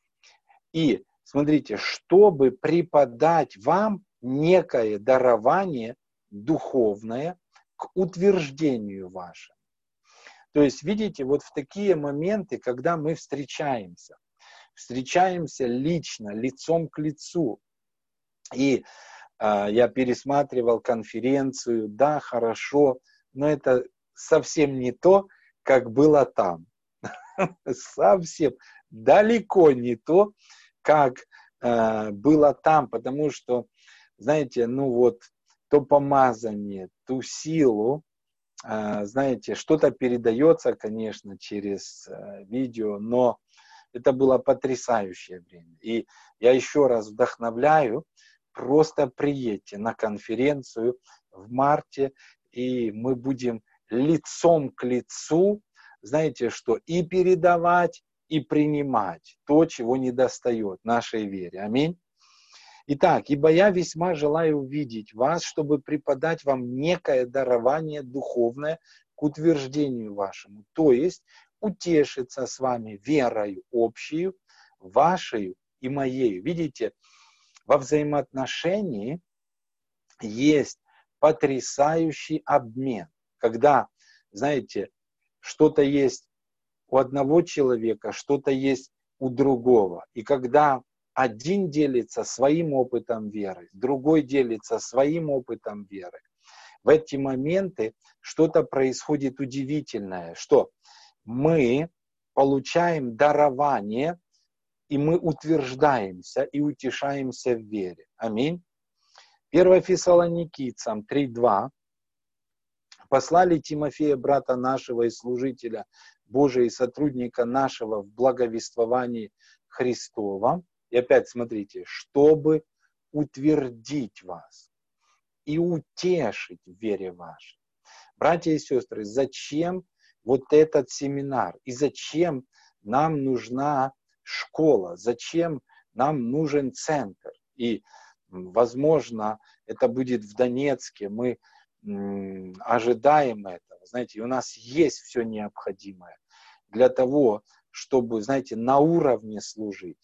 И смотрите, чтобы преподать вам некое дарование духовное к утверждению вашему. То есть, видите, вот в такие моменты, когда мы встречаемся, встречаемся лично, лицом к лицу. И э, я пересматривал конференцию, да, хорошо, но это совсем не то, как было там. Совсем далеко не то, как э, было там, потому что, знаете, ну вот, то помазание, ту силу, э, знаете, что-то передается, конечно, через э, видео, но это было потрясающее время. И я еще раз вдохновляю, просто приедьте на конференцию в марте, и мы будем лицом к лицу, знаете что, и передавать, и принимать то, чего недостает нашей вере. Аминь. Итак, ибо я весьма желаю увидеть вас, чтобы преподать вам некое дарование духовное к утверждению вашему, то есть утешиться с вами верою общую, вашей и моей. Видите, во взаимоотношении есть потрясающий обмен, когда, знаете, что-то есть у одного человека, что-то есть у другого. И когда один делится своим опытом веры, другой делится своим опытом веры, в эти моменты что-то происходит удивительное, что мы получаем дарование, и мы утверждаемся и утешаемся в вере. Аминь. первое Фессалоникийцам три два. Послали Тимофея, брата нашего и служителя Божия и сотрудника нашего в благовествовании Христова. И опять смотрите, чтобы утвердить вас и утешить в вере вашей. Братья и сестры, зачем вот этот семинар? И зачем нам нужна школа? Зачем нам нужен центр? И, возможно, это будет в Донецке. Мы м, ожидаем этого. Знаете, у нас есть все необходимое для того, чтобы, знаете, на уровне служить.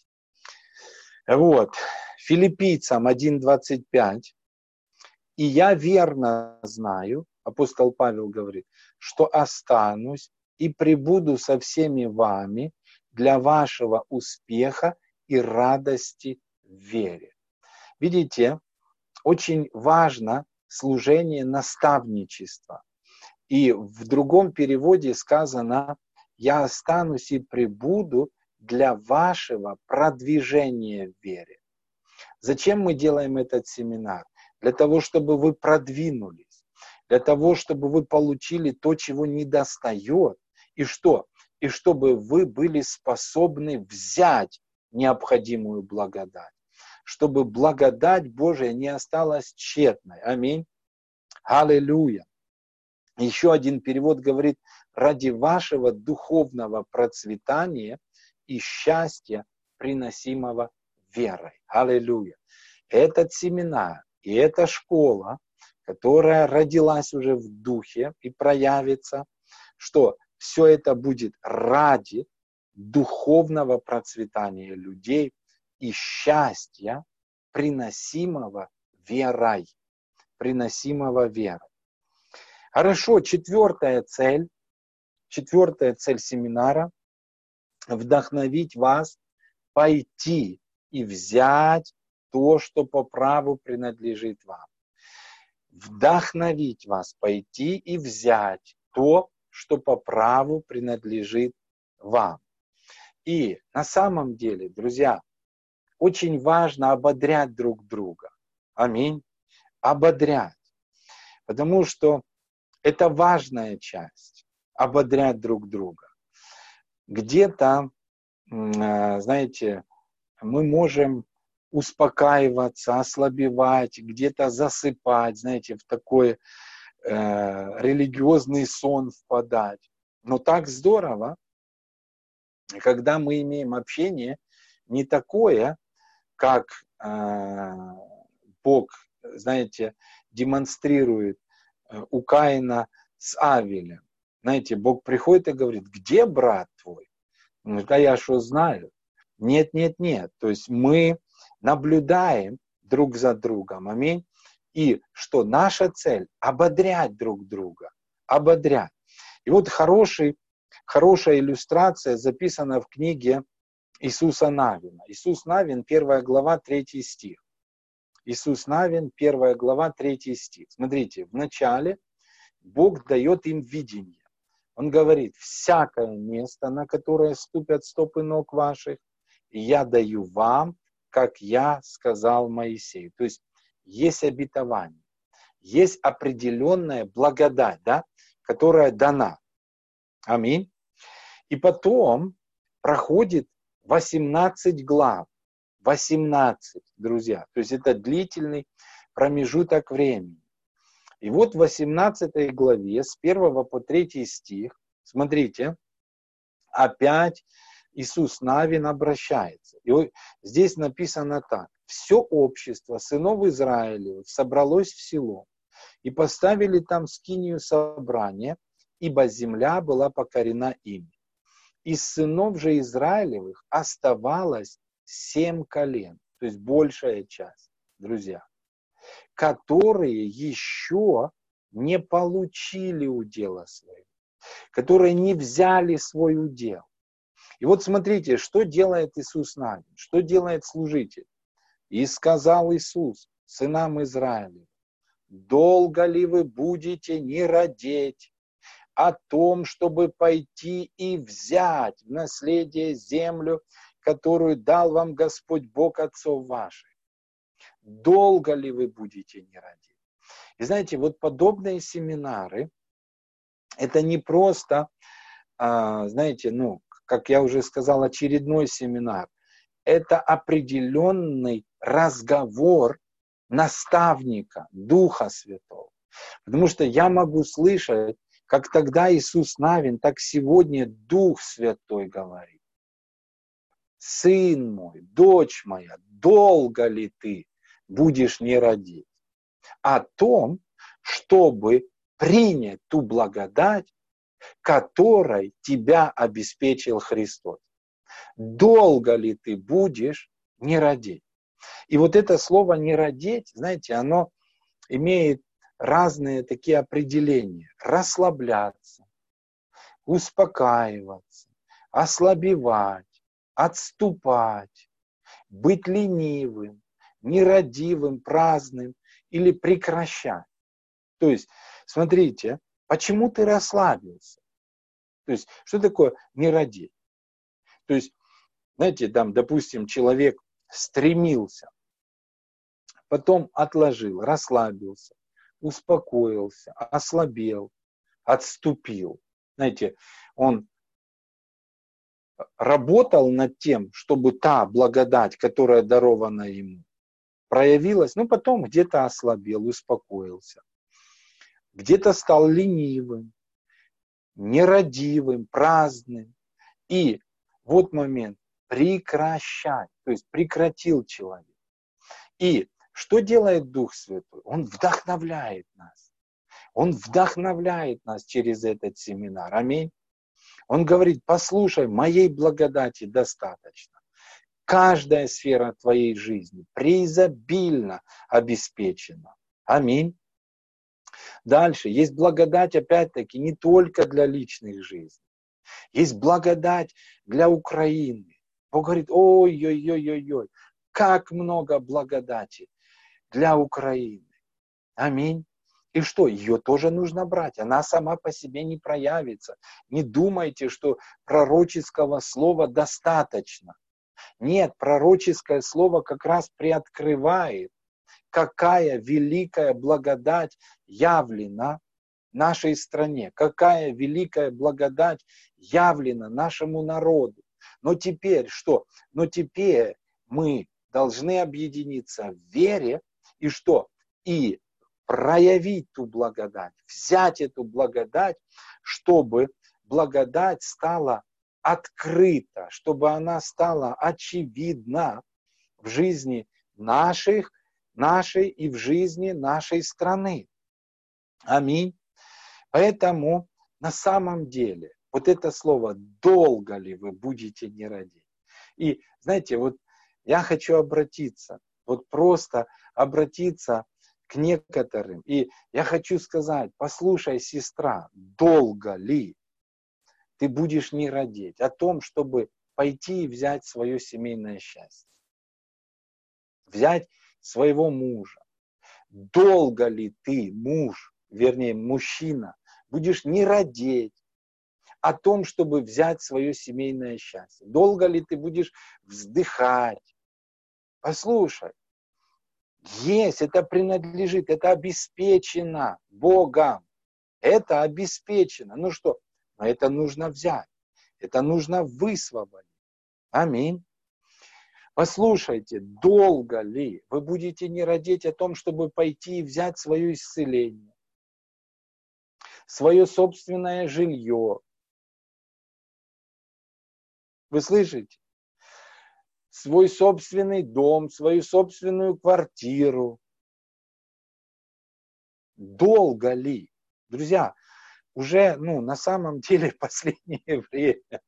Вот. Филиппийцам один двадцать пять. И я верно знаю, апостол Павел говорит, что останусь и пребуду со всеми вами для вашего успеха и радости в вере. Видите, очень важно служение наставничества. И в другом переводе сказано: я останусь и пребуду для вашего продвижения в вере. Зачем мы делаем этот семинар? Для того, чтобы вы продвинулись, для того, чтобы вы получили то, чего недостает, и что? И чтобы вы были способны взять необходимую благодать, чтобы благодать Божия не осталась тщетной. Аминь. Аллилуйя. Еще один перевод говорит: ради вашего духовного процветания и счастья, приносимого верой. Аллилуйя. Этот семинар и эта школа, которая родилась уже в духе и проявится, что все это будет ради духовного процветания людей и счастья, приносимого верой. Приносимого верой. Хорошо, четвертая цель, четвертая цель семинара – вдохновить вас пойти и взять то, что по праву принадлежит вам. Вдохновить вас пойти и взять то, что по праву принадлежит вам. И на самом деле, друзья, очень важно ободрять друг друга. Аминь. Ободрять. Потому что Это важная часть. Ободрять друг друга. Где-то, знаете, мы можем успокаиваться, ослабевать, где-то засыпать, знаете, в такой э, религиозный сон впадать. Но так здорово, когда мы имеем общение не такое, как э, Бог, знаете, демонстрирует э, у Каина с Авелем. Знаете, Бог приходит и говорит: где брат твой? Он говорит: а я что знаю? Нет, нет, нет. То есть мы наблюдаем друг за другом. Аминь. И что наша цель? Ободрять друг друга. Ободрять. И вот хороший, хорошая иллюстрация записана в книге Иисуса Навина. Иисус Навин, первая глава, третий стих. Иисус Навин, первая глава, третий стих. Смотрите, в начале Бог дает им видение. Он говорит: всякое место, на которое ступят стопы ног ваших, я даю вам, как я сказал Моисею. То есть есть обетование, есть определенная благодать, да, которая дана. Аминь. И потом проходит восемнадцать глав. восемнадцать, друзья. То есть это длительный промежуток времени. И вот в восемнадцатой главе с первого по третий стих, смотрите, опять Иисус Навин обращается. И вот здесь написано так: все общество сынов Израилевых собралось в село и поставили там скинию собрания, ибо земля была покорена ими. Из сынов же Израилевых оставалось семь колен, то есть большая часть, друзья, которые еще не получили удела своего, которые не взяли свой удел. И вот смотрите, что делает Иисус Навин, что делает служитель. И сказал Иисус сынам Израиля: долго ли вы будете не радеть о том, чтобы пойти и взять в наследие землю, которую дал вам Господь Бог отцов ваших? Долго ли вы будете не радеть? И знаете, вот подобные семинары, это не просто, знаете, ну, как я уже сказал, очередной семинар. Это определенный разговор наставника, Духа Святого. Потому что я могу слышать, как тогда Иисус Навин, так сегодня Дух Святой говорит: сын мой, дочь моя, долго ли ты будешь не родить? О том, чтобы принять ту благодать, которой тебя обеспечил Христос. Долго ли ты будешь не родить? И вот это слово «не родить», знаете, оно имеет разные такие определения. Расслабляться, успокаиваться, ослабевать, отступать, быть ленивым, нерадивым, праздным или прекращать. То есть, смотрите, почему ты расслабился? То есть, что такое не родить? То есть, знаете, там, допустим, человек стремился, потом отложил, расслабился, успокоился, ослабел, отступил. Знаете, он работал над тем, чтобы та благодать, которая дарована ему, проявилась, но потом где-то ослабел, успокоился. Где-то стал ленивым, нерадивым, праздным. И вот момент прекращать, то есть прекратил человек. И что делает Дух Святой? Он вдохновляет нас. Он вдохновляет нас через этот семинар. Аминь. Он говорит: послушай, моей благодати достаточно. Каждая сфера твоей жизни преизобильно обеспечена. Аминь. Дальше. Есть благодать, опять-таки, не только для личных жизней. Есть благодать для Украины. Бог говорит: ой-ой-ой-ой-ой, как много благодати для Украины. Аминь. И что? Ее тоже нужно брать. Она сама по себе не проявится. Не думайте, что пророческого слова достаточно. Нет, пророческое слово как раз приоткрывает, какая великая благодать явлена нашей стране, какая великая благодать явлена нашему народу. Но теперь что? Но теперь мы должны объединиться в вере и что? И проявить ту благодать, взять эту благодать, чтобы благодать стала открыта, чтобы она стала очевидна в жизни наших, нашей и в жизни нашей страны. Аминь. Поэтому на самом деле вот это слово «долго ли вы будете не родить?» И знаете, вот я хочу обратиться, вот просто обратиться к некоторым. И я хочу сказать, послушай, сестра, долго ли ты будешь не родить? О том, чтобы пойти и взять свое семейное счастье. Взять своего мужа. Долго ли ты, муж, вернее, мужчина, будешь не родить о том, чтобы взять свое семейное счастье? Долго ли ты будешь вздыхать? Послушай, есть, это принадлежит, это обеспечено Богом. Это обеспечено. Ну что? Но это нужно взять. Это нужно высвободить. Аминь. Послушайте, долго ли вы будете не родить о том, чтобы пойти и взять свое исцеление, свое собственное жилье? Вы слышите? Свой собственный дом, свою собственную квартиру. Долго ли? Друзья, уже, ну, на самом деле, последнее время.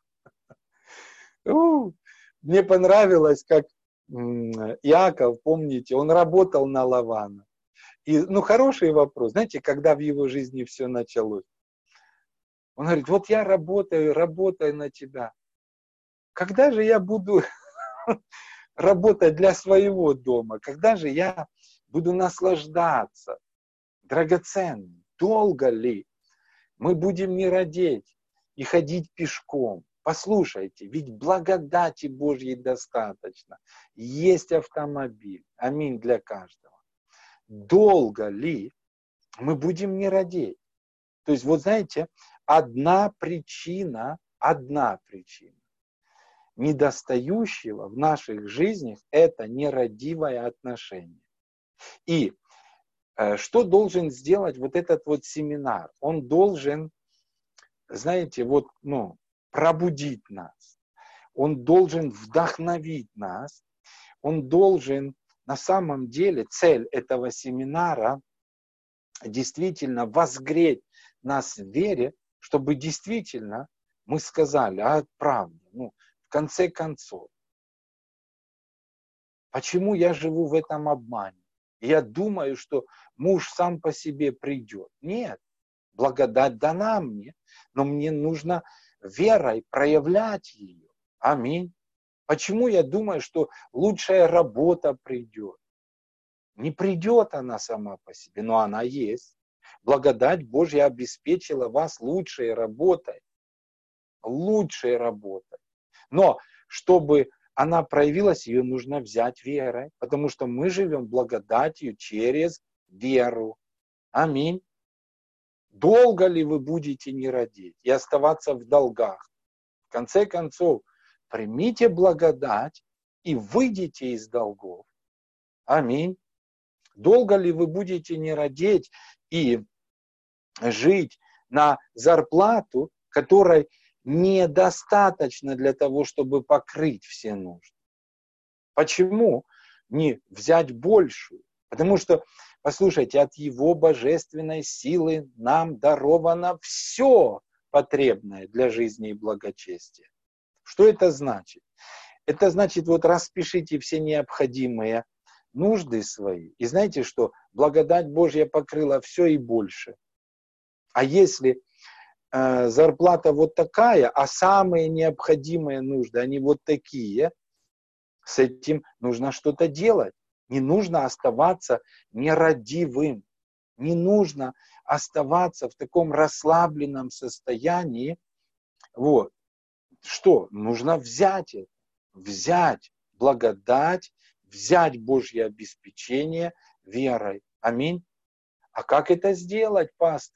Мне понравилось, как Иаков, помните, он работал на Лавана. И, ну, хороший вопрос. Знаете, когда в его жизни все началось? Он говорит, вот я работаю, работаю на тебя. Когда же я буду работать для своего дома? Когда же я буду наслаждаться? Драгоценным. Долго ли мы будем не родить и ходить пешком? Послушайте, ведь благодати Божьей достаточно. Есть автомобиль. Аминь для каждого. Долго ли мы будем не родить? То есть, вот знаете, одна причина, одна причина недостающего в наших жизнях – это нерадивое отношение. И э, что должен сделать вот этот вот семинар? Он должен, знаете, вот, ну, пробудить нас. Он должен вдохновить нас. Он должен, на самом деле, цель этого семинара действительно возгреть нас в вере, чтобы действительно мы сказали, а правда, ну, в конце концов, почему я живу в этом обмане? Я думаю, что муж сам по себе придет. Нет, благодать дана мне, но мне нужно верой проявлять ее. Аминь. Почему я думаю, что лучшая работа придет? Не придет она сама по себе, но она есть. Благодать Божья обеспечила вас лучшей работой. Лучшей работой. Но чтобы она проявилась, ее нужно взять верой, потому что мы живем благодатью через веру. Аминь. Долго ли вы будете не родить и оставаться в долгах? В конце концов, примите благодать и выйдите из долгов. Аминь. Долго ли вы будете не родить и жить на зарплату, которой недостаточно для того, чтобы покрыть все нужды? Почему не взять большую? Потому что, послушайте, от Его божественной силы нам даровано все потребное для жизни и благочестия. Что это значит? Это значит, вот распишите все необходимые нужды свои. И знаете, что благодать Божья покрыла все и больше. А если э, зарплата вот такая, а самые необходимые нужды, они вот такие, с этим нужно что-то делать. Не нужно оставаться нерадивым. Не нужно оставаться в таком расслабленном состоянии. Вот. Что? Нужно взять это. Взять благодать, взять Божье обеспечение верой. Аминь. А как это сделать, пастор?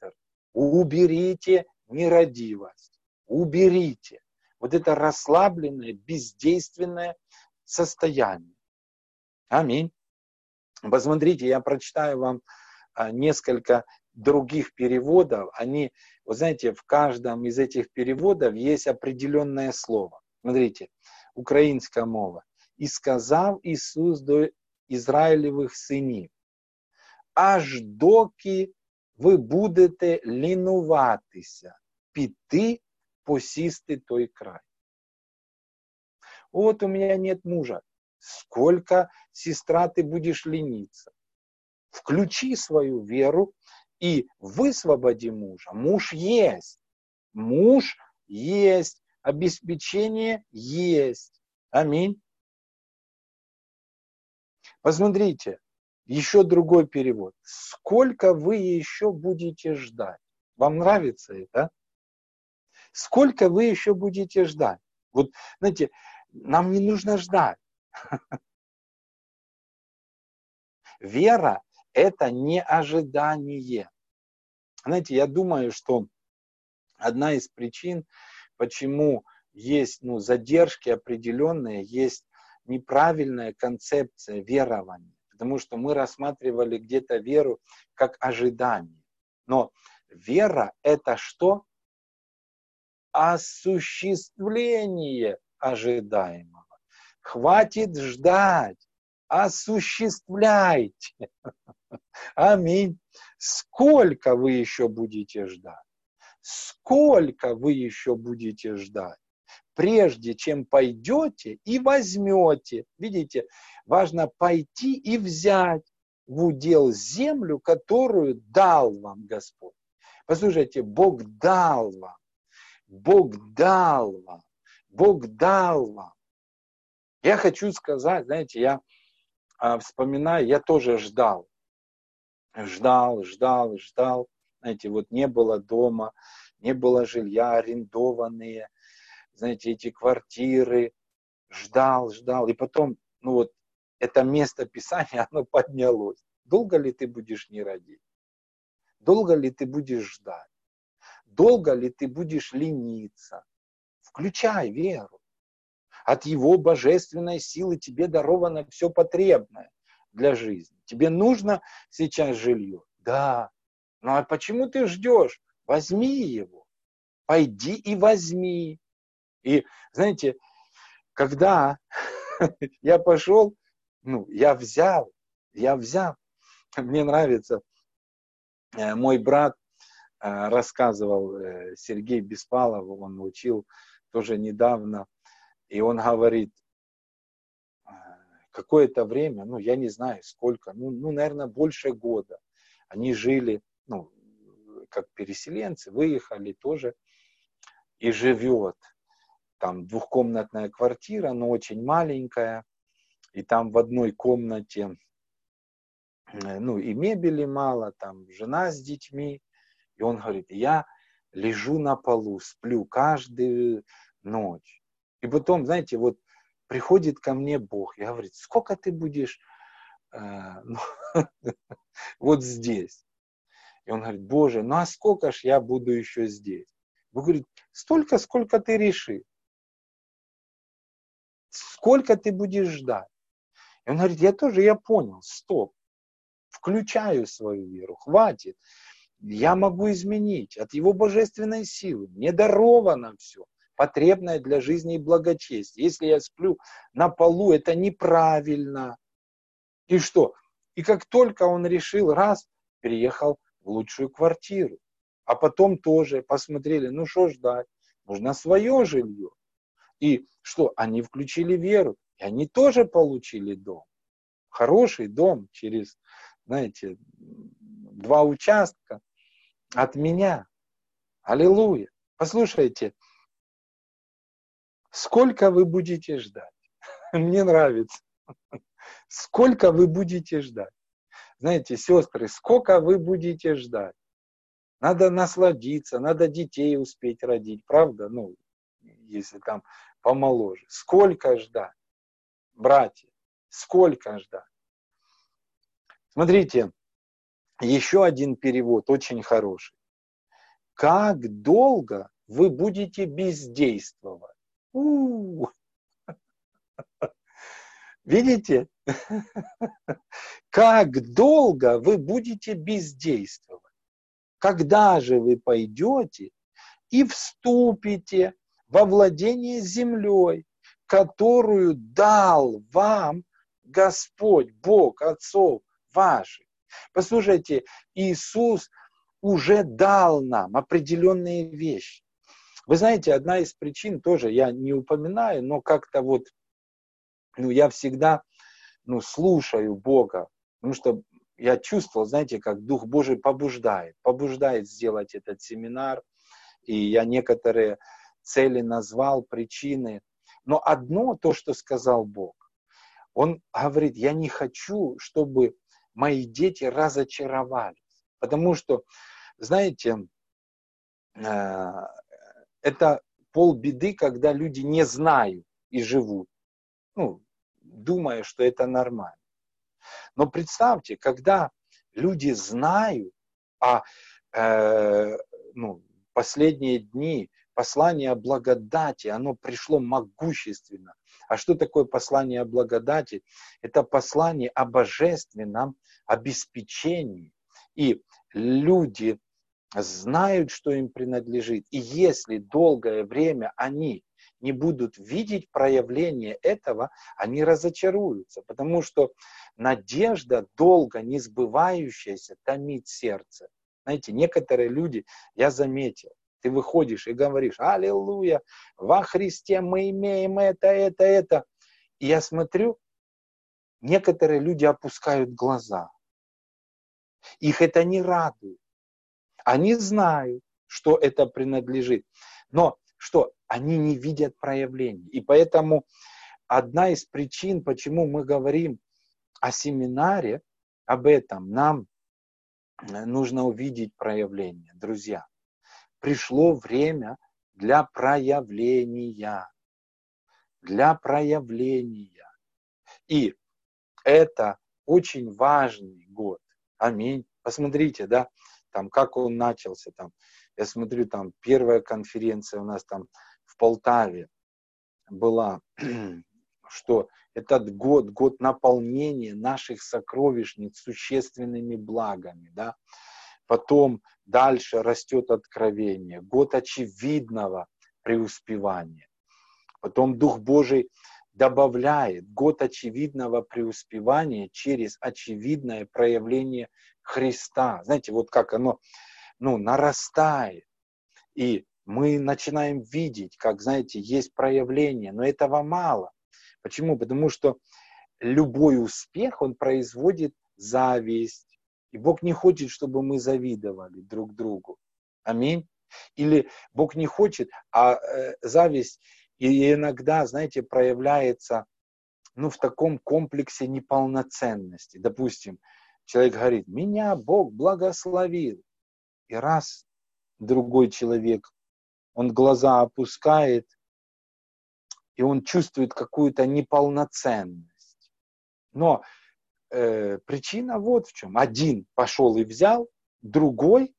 Уберите нерадивость. Уберите. Вот это расслабленное, бездейственное состояние. Аминь. Посмотрите, я прочитаю вам несколько других переводов. Они, вы знаете, в каждом из этих переводов есть определенное слово. Смотрите, українська мова. «І сказав Ісус до Ізраїлевих синів, аж доки ви будете лінуватися, піти, посісти той край». Вот у меня нет мужа. Сколько, сестра, ты будешь лениться? Включи свою веру и высвободи мужа. Муж есть. Муж есть. Обеспечение есть. Аминь. Посмотрите, еще другой перевод. Сколько вы еще будете ждать? Вам нравится это? Сколько вы еще будете ждать? Вот, знаете, нам не нужно ждать. Вера – это не ожидание. Знаете, я думаю, что одна из причин, почему есть ну, задержки определенные, есть неправильная концепция верования. Потому что мы рассматривали где-то веру как ожидание. Но вера – это что? Осуществление ожидаемого. Хватит ждать. Осуществляйте. Аминь. Сколько вы еще будете ждать? Сколько вы еще будете ждать? Прежде чем пойдете и возьмете. Видите, важно пойти и взять в удел землю, которую дал вам Господь. Послушайте, Бог дал вам. Бог дал вам. Бог дал вам. Я хочу сказать, знаете, я а, вспоминаю, я тоже ждал. Ждал, ждал, ждал. Знаете, вот не было дома, не было жилья, арендованные, знаете, эти квартиры. Ждал, ждал. И потом, ну вот, это место Писания, оно поднялось. Долго ли ты будешь не родить? Долго ли ты будешь ждать? Долго ли ты будешь лениться? Включай веру. От Его божественной силы тебе даровано все потребное для жизни. Тебе нужно сейчас жилье? Да. Ну а почему ты ждешь? Возьми его. Пойди и возьми. И знаете, когда я пошел, ну, я взял, я взял. Мне нравится, мой брат рассказывал, Сергей Беспалов, он учил тоже недавно, и он говорит, какое-то время, ну, я не знаю сколько, ну, ну, наверное, больше года, они жили, ну, как переселенцы, выехали тоже, и живет там двухкомнатная квартира, но очень маленькая, и там в одной комнате, ну, и мебели мало, там жена с детьми, и он говорит, я лежу на полу, сплю каждую ночь. И потом, знаете, вот приходит ко мне Бог и говорит, сколько ты будешь э, ну, вот здесь? И он говорит, Боже, ну а сколько ж я буду еще здесь? Бог говорит, столько, сколько ты решишь. Сколько ты будешь ждать? И он говорит, я тоже, я понял, стоп. Включаю свою веру, хватит. Я могу изменить от Его божественной силы. Мне даровано все, потребное для жизни и благочестия. Если я сплю на полу, это неправильно. И что? И как только он решил, раз, переехал в лучшую квартиру. А потом тоже посмотрели, ну что ждать? Нужно свое жилье. И что? Они включили веру. И они тоже получили дом. Хороший дом через, знаете, два участка от меня. Аллилуйя. Послушайте, сколько вы будете ждать? Мне нравится. Сколько вы будете ждать? Знаете, сестры, сколько вы будете ждать? Надо насладиться, надо детей успеть родить, правда? Ну, если там помоложе. Сколько ждать? Братья, сколько ждать? Смотрите, еще один перевод, очень хороший. как долго вы будете бездействовать? У-у-у. Видите? Как долго вы будете бездействовать? Когда же вы пойдете и вступите во владение землей, которую дал вам Господь, Бог отцов ваших? Послушайте, Иисус уже дал нам определенные вещи. Вы знаете, одна из причин тоже, я не упоминаю, но как-то вот, ну, я всегда, ну, слушаю Бога, потому что я чувствовал, знаете, как Дух Божий побуждает, побуждает сделать этот семинар, и я некоторые цели назвал, причины. Но одно, то, что сказал Бог, Он говорит, я не хочу, чтобы мои дети разочаровались, потому что, знаете, это полбеды, когда люди не знают и живут, ну, думая, что это нормально. Но представьте, когда люди знают, а э, ну, последние дни послание о благодати, оно пришло могущественно. А что такое послание о благодати? Это послание о божественном обеспечении. И люди знают, что им принадлежит. И если долгое время они не будут видеть проявление этого, они разочаруются. Потому что надежда, долго не сбывающаяся, томит сердце. Знаете, некоторые люди, я заметил, ты выходишь и говоришь, аллилуйя, во Христе мы имеем это, это, это. И я смотрю, некоторые люди опускают глаза. Их это не радует. Они знают, что это принадлежит. Но что? Они не видят проявлений. И поэтому одна из причин, почему мы говорим о семинаре, об этом, нам нужно увидеть проявление. Друзья, пришло время для проявления. Для проявления. И это очень важный год. Аминь. Посмотрите, да, там, как он начался, там, я смотрю, там, первая конференция у нас там в Полтаве была, что этот год, год наполнения наших сокровищниц существенными благами, да, потом дальше растет откровение, год очевидного преуспевания, потом Дух Божий добавляет год очевидного преуспевания через очевидное проявление Христа. Знаете, вот как оно, ну, нарастает. И мы начинаем видеть, как, знаете, есть проявление, но этого мало. Почему? Потому что любой успех, он производит зависть. И Бог не хочет, чтобы мы завидовали друг другу. Аминь. Или Бог не хочет, а э, зависть и иногда, знаете, проявляется, ну, в таком комплексе неполноценности. Допустим, человек говорит, меня Бог благословил. И раз другой человек, он глаза опускает, и он чувствует какую-то неполноценность. Но э, причина вот в чем. Один пошел и взял, другой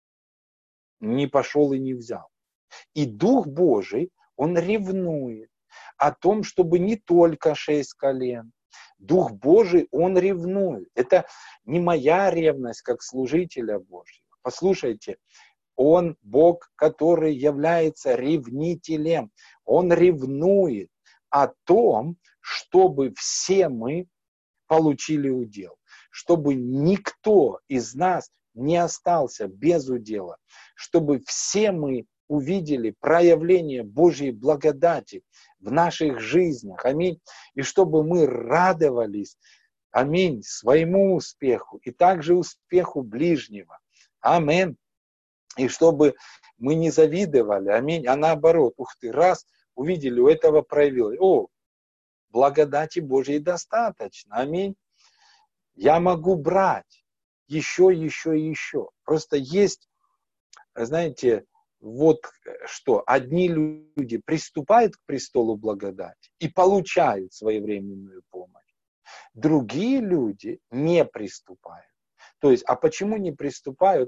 не пошел и не взял. И Дух Божий, он ревнует о том, чтобы не только шесть колен. Дух Божий, он ревнует. Это не моя ревность, как служителя Божьего. Послушайте, он Бог, который является ревнителем. Он ревнует о том, чтобы все мы получили удел. Чтобы никто из нас не остался без удела. Чтобы все мы увидели проявление Божьей благодати в наших жизнях. Аминь. И чтобы мы радовались, аминь, своему успеху и также успеху ближнего. Аминь. И чтобы мы не завидовали, аминь, а наоборот, ух ты, раз увидели, у этого проявилось. О, благодати Божьей достаточно, аминь. Я могу брать еще, еще и еще. Просто есть, знаете, вот что, одни люди приступают к престолу благодати и получают своевременную помощь. Другие люди не приступают. То есть, а почему не приступают?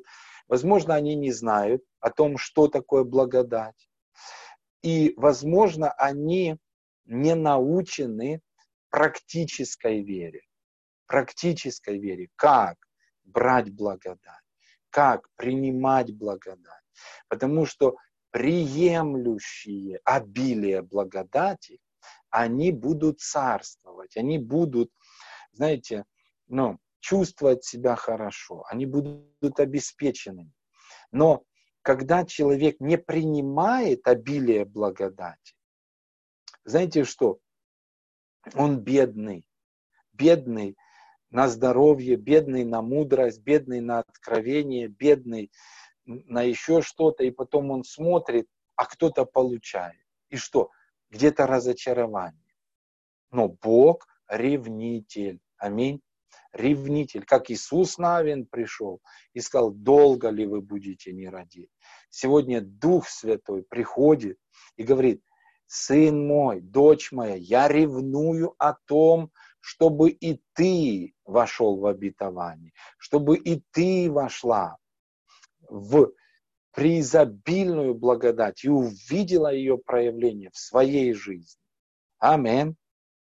Возможно, они не знают о том, что такое благодать. И, возможно, они не научены практической вере. Практической вере. Как брать благодать. Как принимать благодать. Потому что приемлющие обилие благодати, они будут царствовать. Они будут, знаете, ну, чувствовать себя хорошо. Они будут обеспеченными. Но когда человек не принимает обилие благодати, знаете что? Он бедный. Бедный на здоровье, бедный на мудрость, бедный на откровение, бедный на еще что-то. И потом он смотрит, а кто-то получает. И что? Где-то разочарование. Но Бог ревнитель. Аминь. Ревнитель. Как Иисус Навин пришел и сказал, долго ли вы будете не родить? Сегодня Дух Святой приходит и говорит, сын мой, дочь моя, я ревную о том, чтобы и ты вошел в обетование, чтобы и ты вошла в преизобильную благодать и увидела ее проявление в своей жизни. Аминь.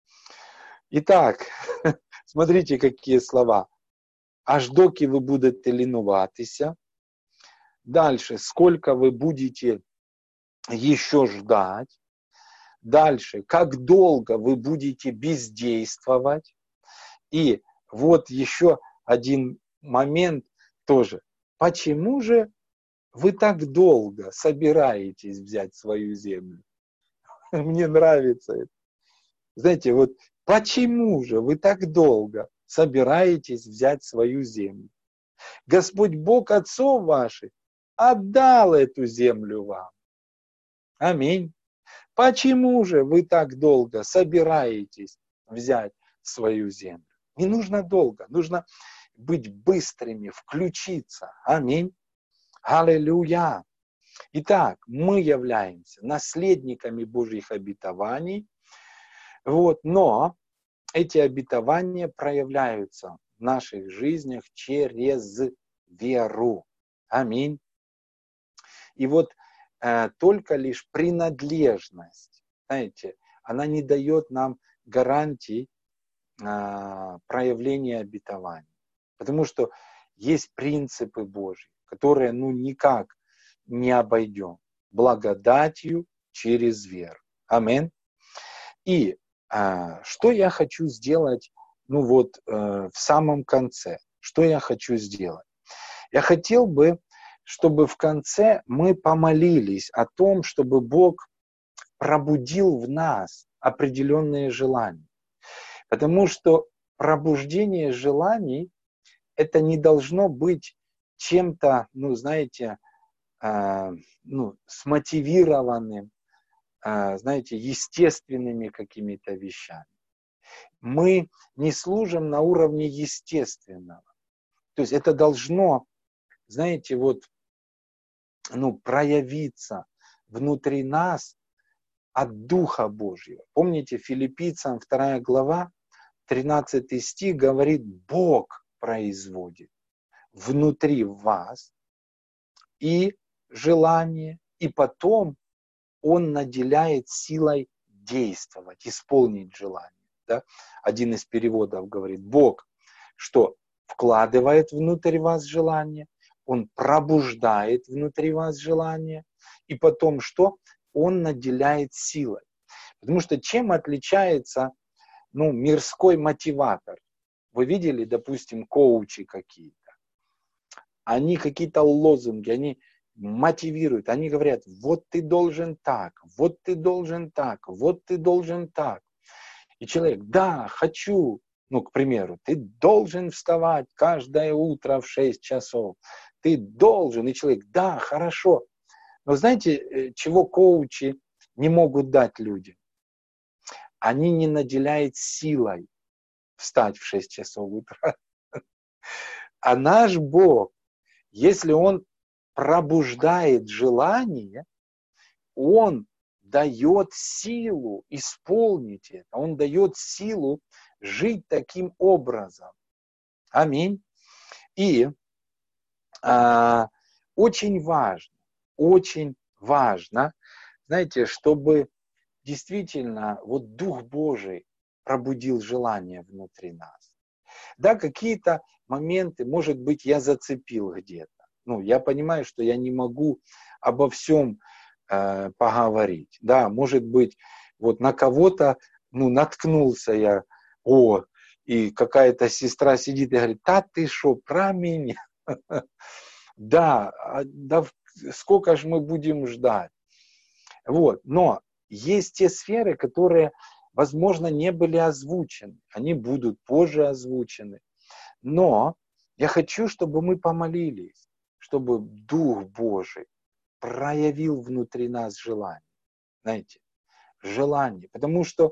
Итак, смотрите, какие слова. Аж доки вы будете лінуватися. Дальше, сколько вы будете еще ждать. Дальше, как долго вы будете бездействовать. И вот еще один момент тоже. Почему же вы так долго собираетесь взять свою землю? Мне нравится это. Знаете, вот почему же вы так долго собираетесь взять свою землю? Господь Бог отцов ваших отдал эту землю вам. Аминь. Почему же вы так долго собираетесь взять свою землю? Не нужно долго, нужно быть быстрыми, включиться. Аминь. Аллилуйя. Итак, мы являемся наследниками Божьих обетований. Вот, но эти обетования проявляются в наших жизнях через веру. Аминь. И вот э, только лишь принадлежность, знаете, она не дает нам гарантий э, проявления обетований. Потому что есть принципы Божьи, которые ну никак не обойдем. Благодатью через веру. Аминь. И э, что я хочу сделать, ну вот э, в самом конце? Что я хочу сделать? Я хотел бы, чтобы в конце мы помолились о том, чтобы Бог пробудил в нас определенные желания. Потому что пробуждение желаний это не должно быть чем-то, ну знаете, э, ну, смотивированным, э, знаете, естественными какими-то вещами. Мы не служим на уровне естественного. То есть это должно, знаете, вот, ну, проявиться внутри нас от Духа Божьего. Помните, Филиппийцам вторая глава, тринадцатый стих говорит, Бог производит внутри вас и желание, и потом Он наделяет силой действовать, исполнить желание. Да? Один из переводов говорит, Бог, что вкладывает внутрь вас желание, Он пробуждает внутри вас желание, и потом что? Он наделяет силой. Потому что чем отличается ну, мирской мотиватор? Вы видели, допустим, коучи какие-то? Они какие-то лозунги, они мотивируют, они говорят, вот ты должен так, вот ты должен так, вот ты должен так. И человек, да, хочу, ну, к примеру, ты должен вставать каждое утро в шесть часов, ты должен, и человек, да, хорошо. Но знаете, чего коучи не могут дать людям? Они не наделяют силой встать в шесть часов утра. А наш Бог, если Он пробуждает желание, Он дает силу исполнить это. Он дает силу жить таким образом. Аминь. И а, очень важно, очень важно, знаете, чтобы действительно вот Дух Божий пробудил желание внутри нас. Да, какие-то моменты, может быть, я зацепил где-то. Ну, я понимаю, что я не могу обо всем э, поговорить. Да, может быть, вот на кого-то, ну, наткнулся я, о, и какая-то сестра сидит и говорит, да ты шо, про меня? Да, да, сколько же мы будем ждать? Вот, но есть те сферы, которые, возможно, не были озвучены. Они будут позже озвучены. Но я хочу, чтобы мы помолились, чтобы Дух Божий проявил внутри нас желание. Знаете, желание. Потому что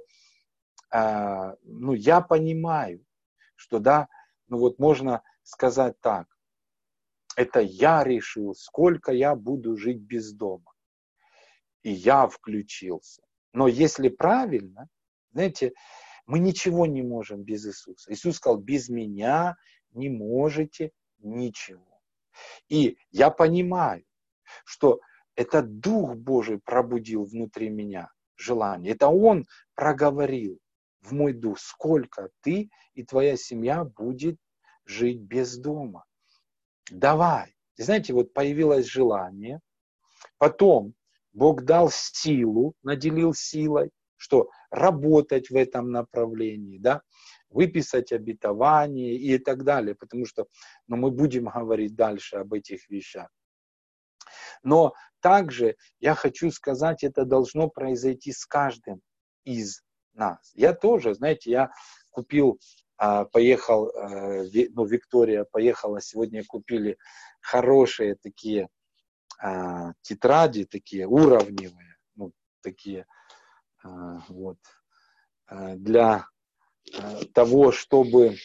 э, ну, я понимаю, что да, ну вот можно сказать так. Это я решил, сколько я буду жить без дома. И я включился. Но если правильно, знаете, мы ничего не можем без Иисуса. Иисус сказал, без меня не можете ничего. И я понимаю, что это Дух Божий пробудил внутри меня желание. Это Он проговорил в мой дух, сколько ты и твоя семья будет жить без дома. Давай. И знаете, вот появилось желание. Потом Бог дал силу, наделил силой, что работать в этом направлении, да, выписать обетование и так далее, потому что ну, мы будем говорить дальше об этих вещах. Но также я хочу сказать, это должно произойти с каждым из нас. Я тоже, знаете, я купил, поехал, ну, Виктория поехала, сегодня купили хорошие такие тетради, такие уровневые, ну, такие вот, для того, чтобы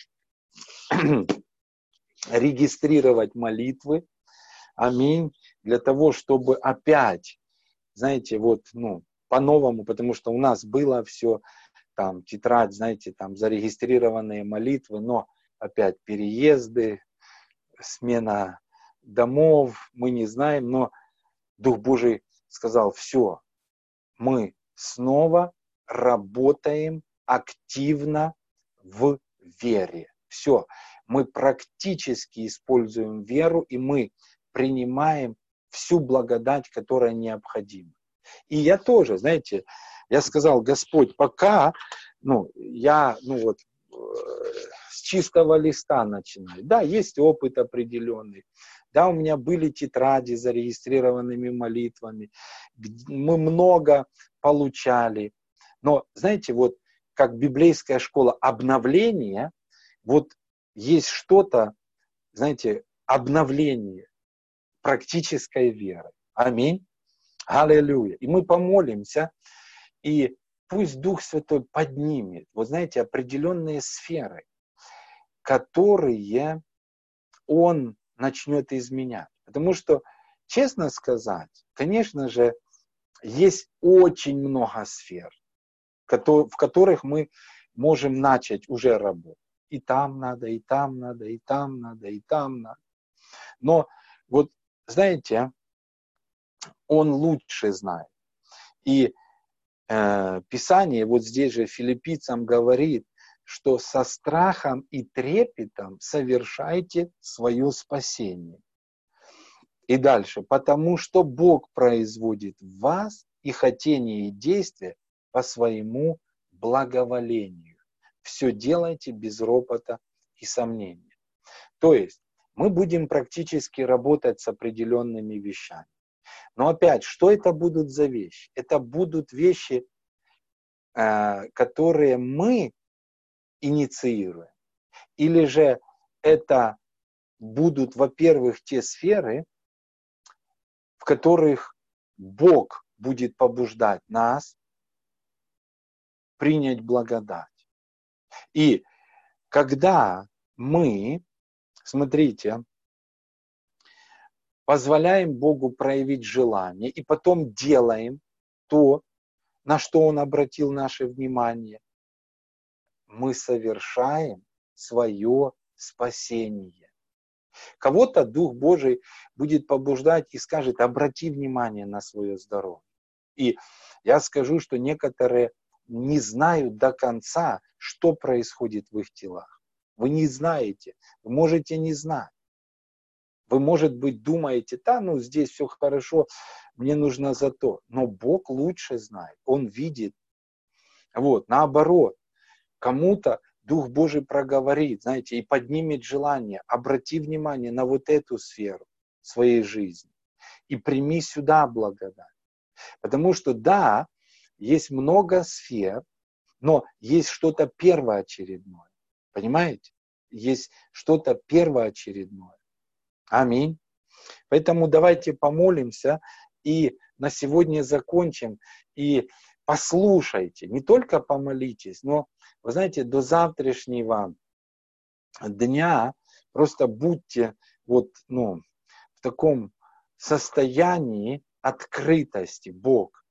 регистрировать молитвы. Аминь. Для того, чтобы опять, знаете, вот, ну, по-новому, потому что у нас было все, там, тетрадь, знаете, там, зарегистрированные молитвы, но опять переезды, смена домов, мы не знаем, но Дух Божий сказал, все, мы снова работаем активно в вере. Все, мы практически используем веру, и мы принимаем всю благодать, которая необходима. И я тоже, знаете, я сказал, Господь, пока, ну, я, ну вот, с чистого листа начинаю. Да, есть опыт определенный. Да, у меня были тетради с зарегистрированными молитвами. Мы много получали. Но, знаете, вот как библейская школа обновления, вот есть что-то, знаете, обновление практической веры. Аминь. Аллилуйя. И мы помолимся, и пусть Дух Святой поднимет, вот знаете, определенные сферы, которые Он начнет изменять. Потому что, честно сказать, конечно же, есть очень много сфер, в которых мы можем начать уже работать. И там надо, и там надо, и там надо, и там надо. Но вот, знаете, Он лучше знает. И э, Писание, вот здесь же Филиппийцам говорит, что со страхом и трепетом совершайте свое спасение. И дальше, потому что Бог производит в вас и хотение, и действия по своему благоволению. Все делайте без ропота и сомнения. То есть мы будем практически работать с определенными вещами. Но опять, что это будут за вещи? Это будут вещи, которые мы инициируем. Или же это будут, во-первых, те сферы, в которых Бог будет побуждать нас принять благодать. И когда мы, смотрите, позволяем Богу проявить желание и потом делаем то, на что Он обратил наше внимание, мы совершаем свое спасение. Кого-то Дух Божий будет побуждать и скажет: обрати внимание на свое здоровье. И я скажу, что некоторые не знают до конца, что происходит в их телах. Вы не знаете, вы можете не знать. Вы, может быть, думаете: да, ну здесь все хорошо, мне нужно за то. Но Бог лучше знает, Он видит. Вот, наоборот, кому-то Дух Божий проговорит, знаете, и поднимет желание: обрати внимание на вот эту сферу своей жизни и прими сюда благодать. Потому что, да, есть много сфер, но есть что-то первоочередное. Понимаете? Есть что-то первоочередное. Аминь. Поэтому давайте помолимся и на сегодня закончим. И послушайте, не только помолитесь, но, вы знаете, до завтрашнего дня просто будьте вот, ну, в таком состоянии открытости. Бог,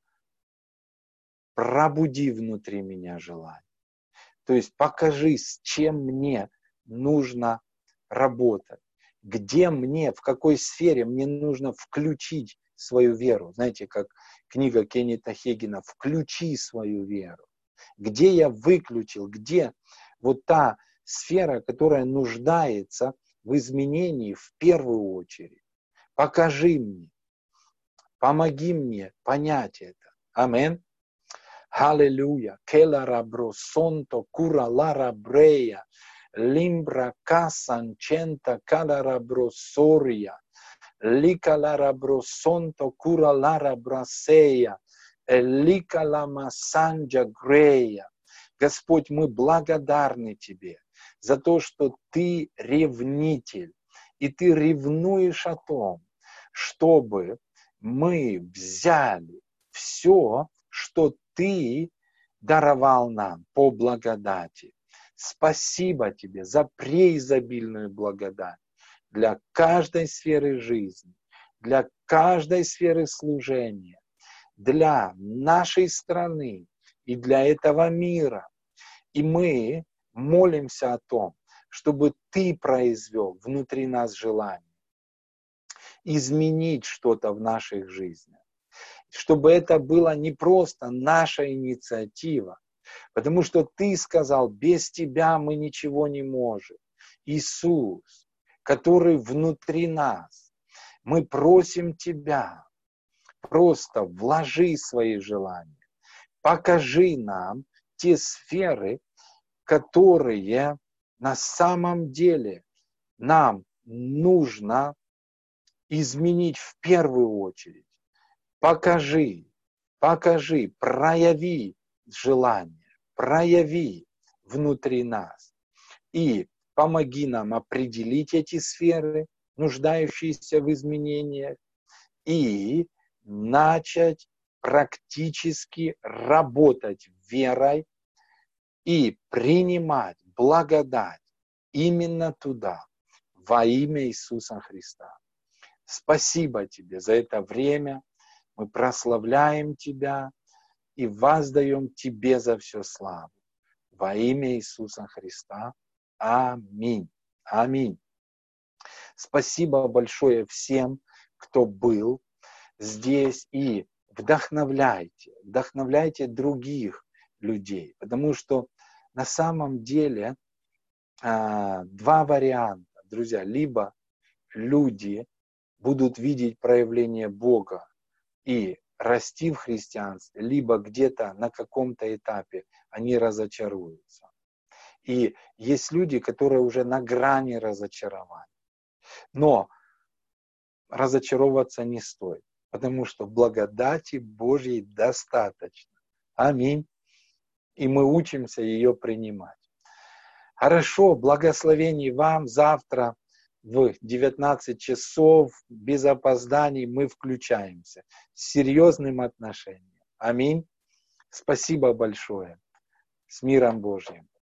пробуди внутри меня желание. То есть покажи, с чем мне нужно работать. Где мне, в какой сфере мне нужно включить свою веру. Знаете, как книга Кеннета Хейгена «Включи свою веру». Где я выключил, где вот та сфера, которая нуждается в изменении в первую очередь. Покажи мне, помоги мне понять это. Аминь. Аллилуйя. Кела рабро сонто кура лара брея. Лимбра касанчента каларабро сория. Лика ларабро сонто кура лара брасея. Лика лама санджа грея. Господь, мы благодарны Тебе за то, что Ты ревнитель. И Ты ревнуешь о том, чтобы мы взяли все, что Ты даровал нам по благодати. Спасибо Тебе за преизобильную благодать для каждой сферы жизни, для каждой сферы служения, для нашей страны и для этого мира. И мы молимся о том, чтобы Ты произвел внутри нас желание изменить что-то в наших жизнях. Чтобы это была не просто наша инициатива, потому что Ты сказал: без Тебя мы ничего не можем. Иисус, который внутри нас, мы просим Тебя, просто вложи свои желания, покажи нам те сферы, которые на самом деле нам нужно изменить в первую очередь. Покажи, покажи, прояви желание, прояви внутри нас. И помоги нам определить эти сферы, нуждающиеся в изменениях, и начать практически работать верой и принимать благодать именно туда, во имя Иисуса Христа. Спасибо Тебе за это время. Мы прославляем Тебя и воздаем Тебе за все славу. Во имя Иисуса Христа. Аминь. Аминь. Спасибо большое всем, кто был здесь, и вдохновляйте, вдохновляйте других людей, потому что на самом деле а, два варианта, друзья: либо люди будут видеть проявление Бога и расти в христианстве, либо где-то на каком-то этапе они разочаруются. И есть люди, которые уже на грани разочарования. Но разочаровываться не стоит, потому что благодати Божьей достаточно. Аминь. И мы учимся ее принимать. Хорошо, благословений вам. Завтра в девятнадцать часов без опозданий мы включаемся с серьезным отношением. Аминь. Спасибо большое. С миром Божьим.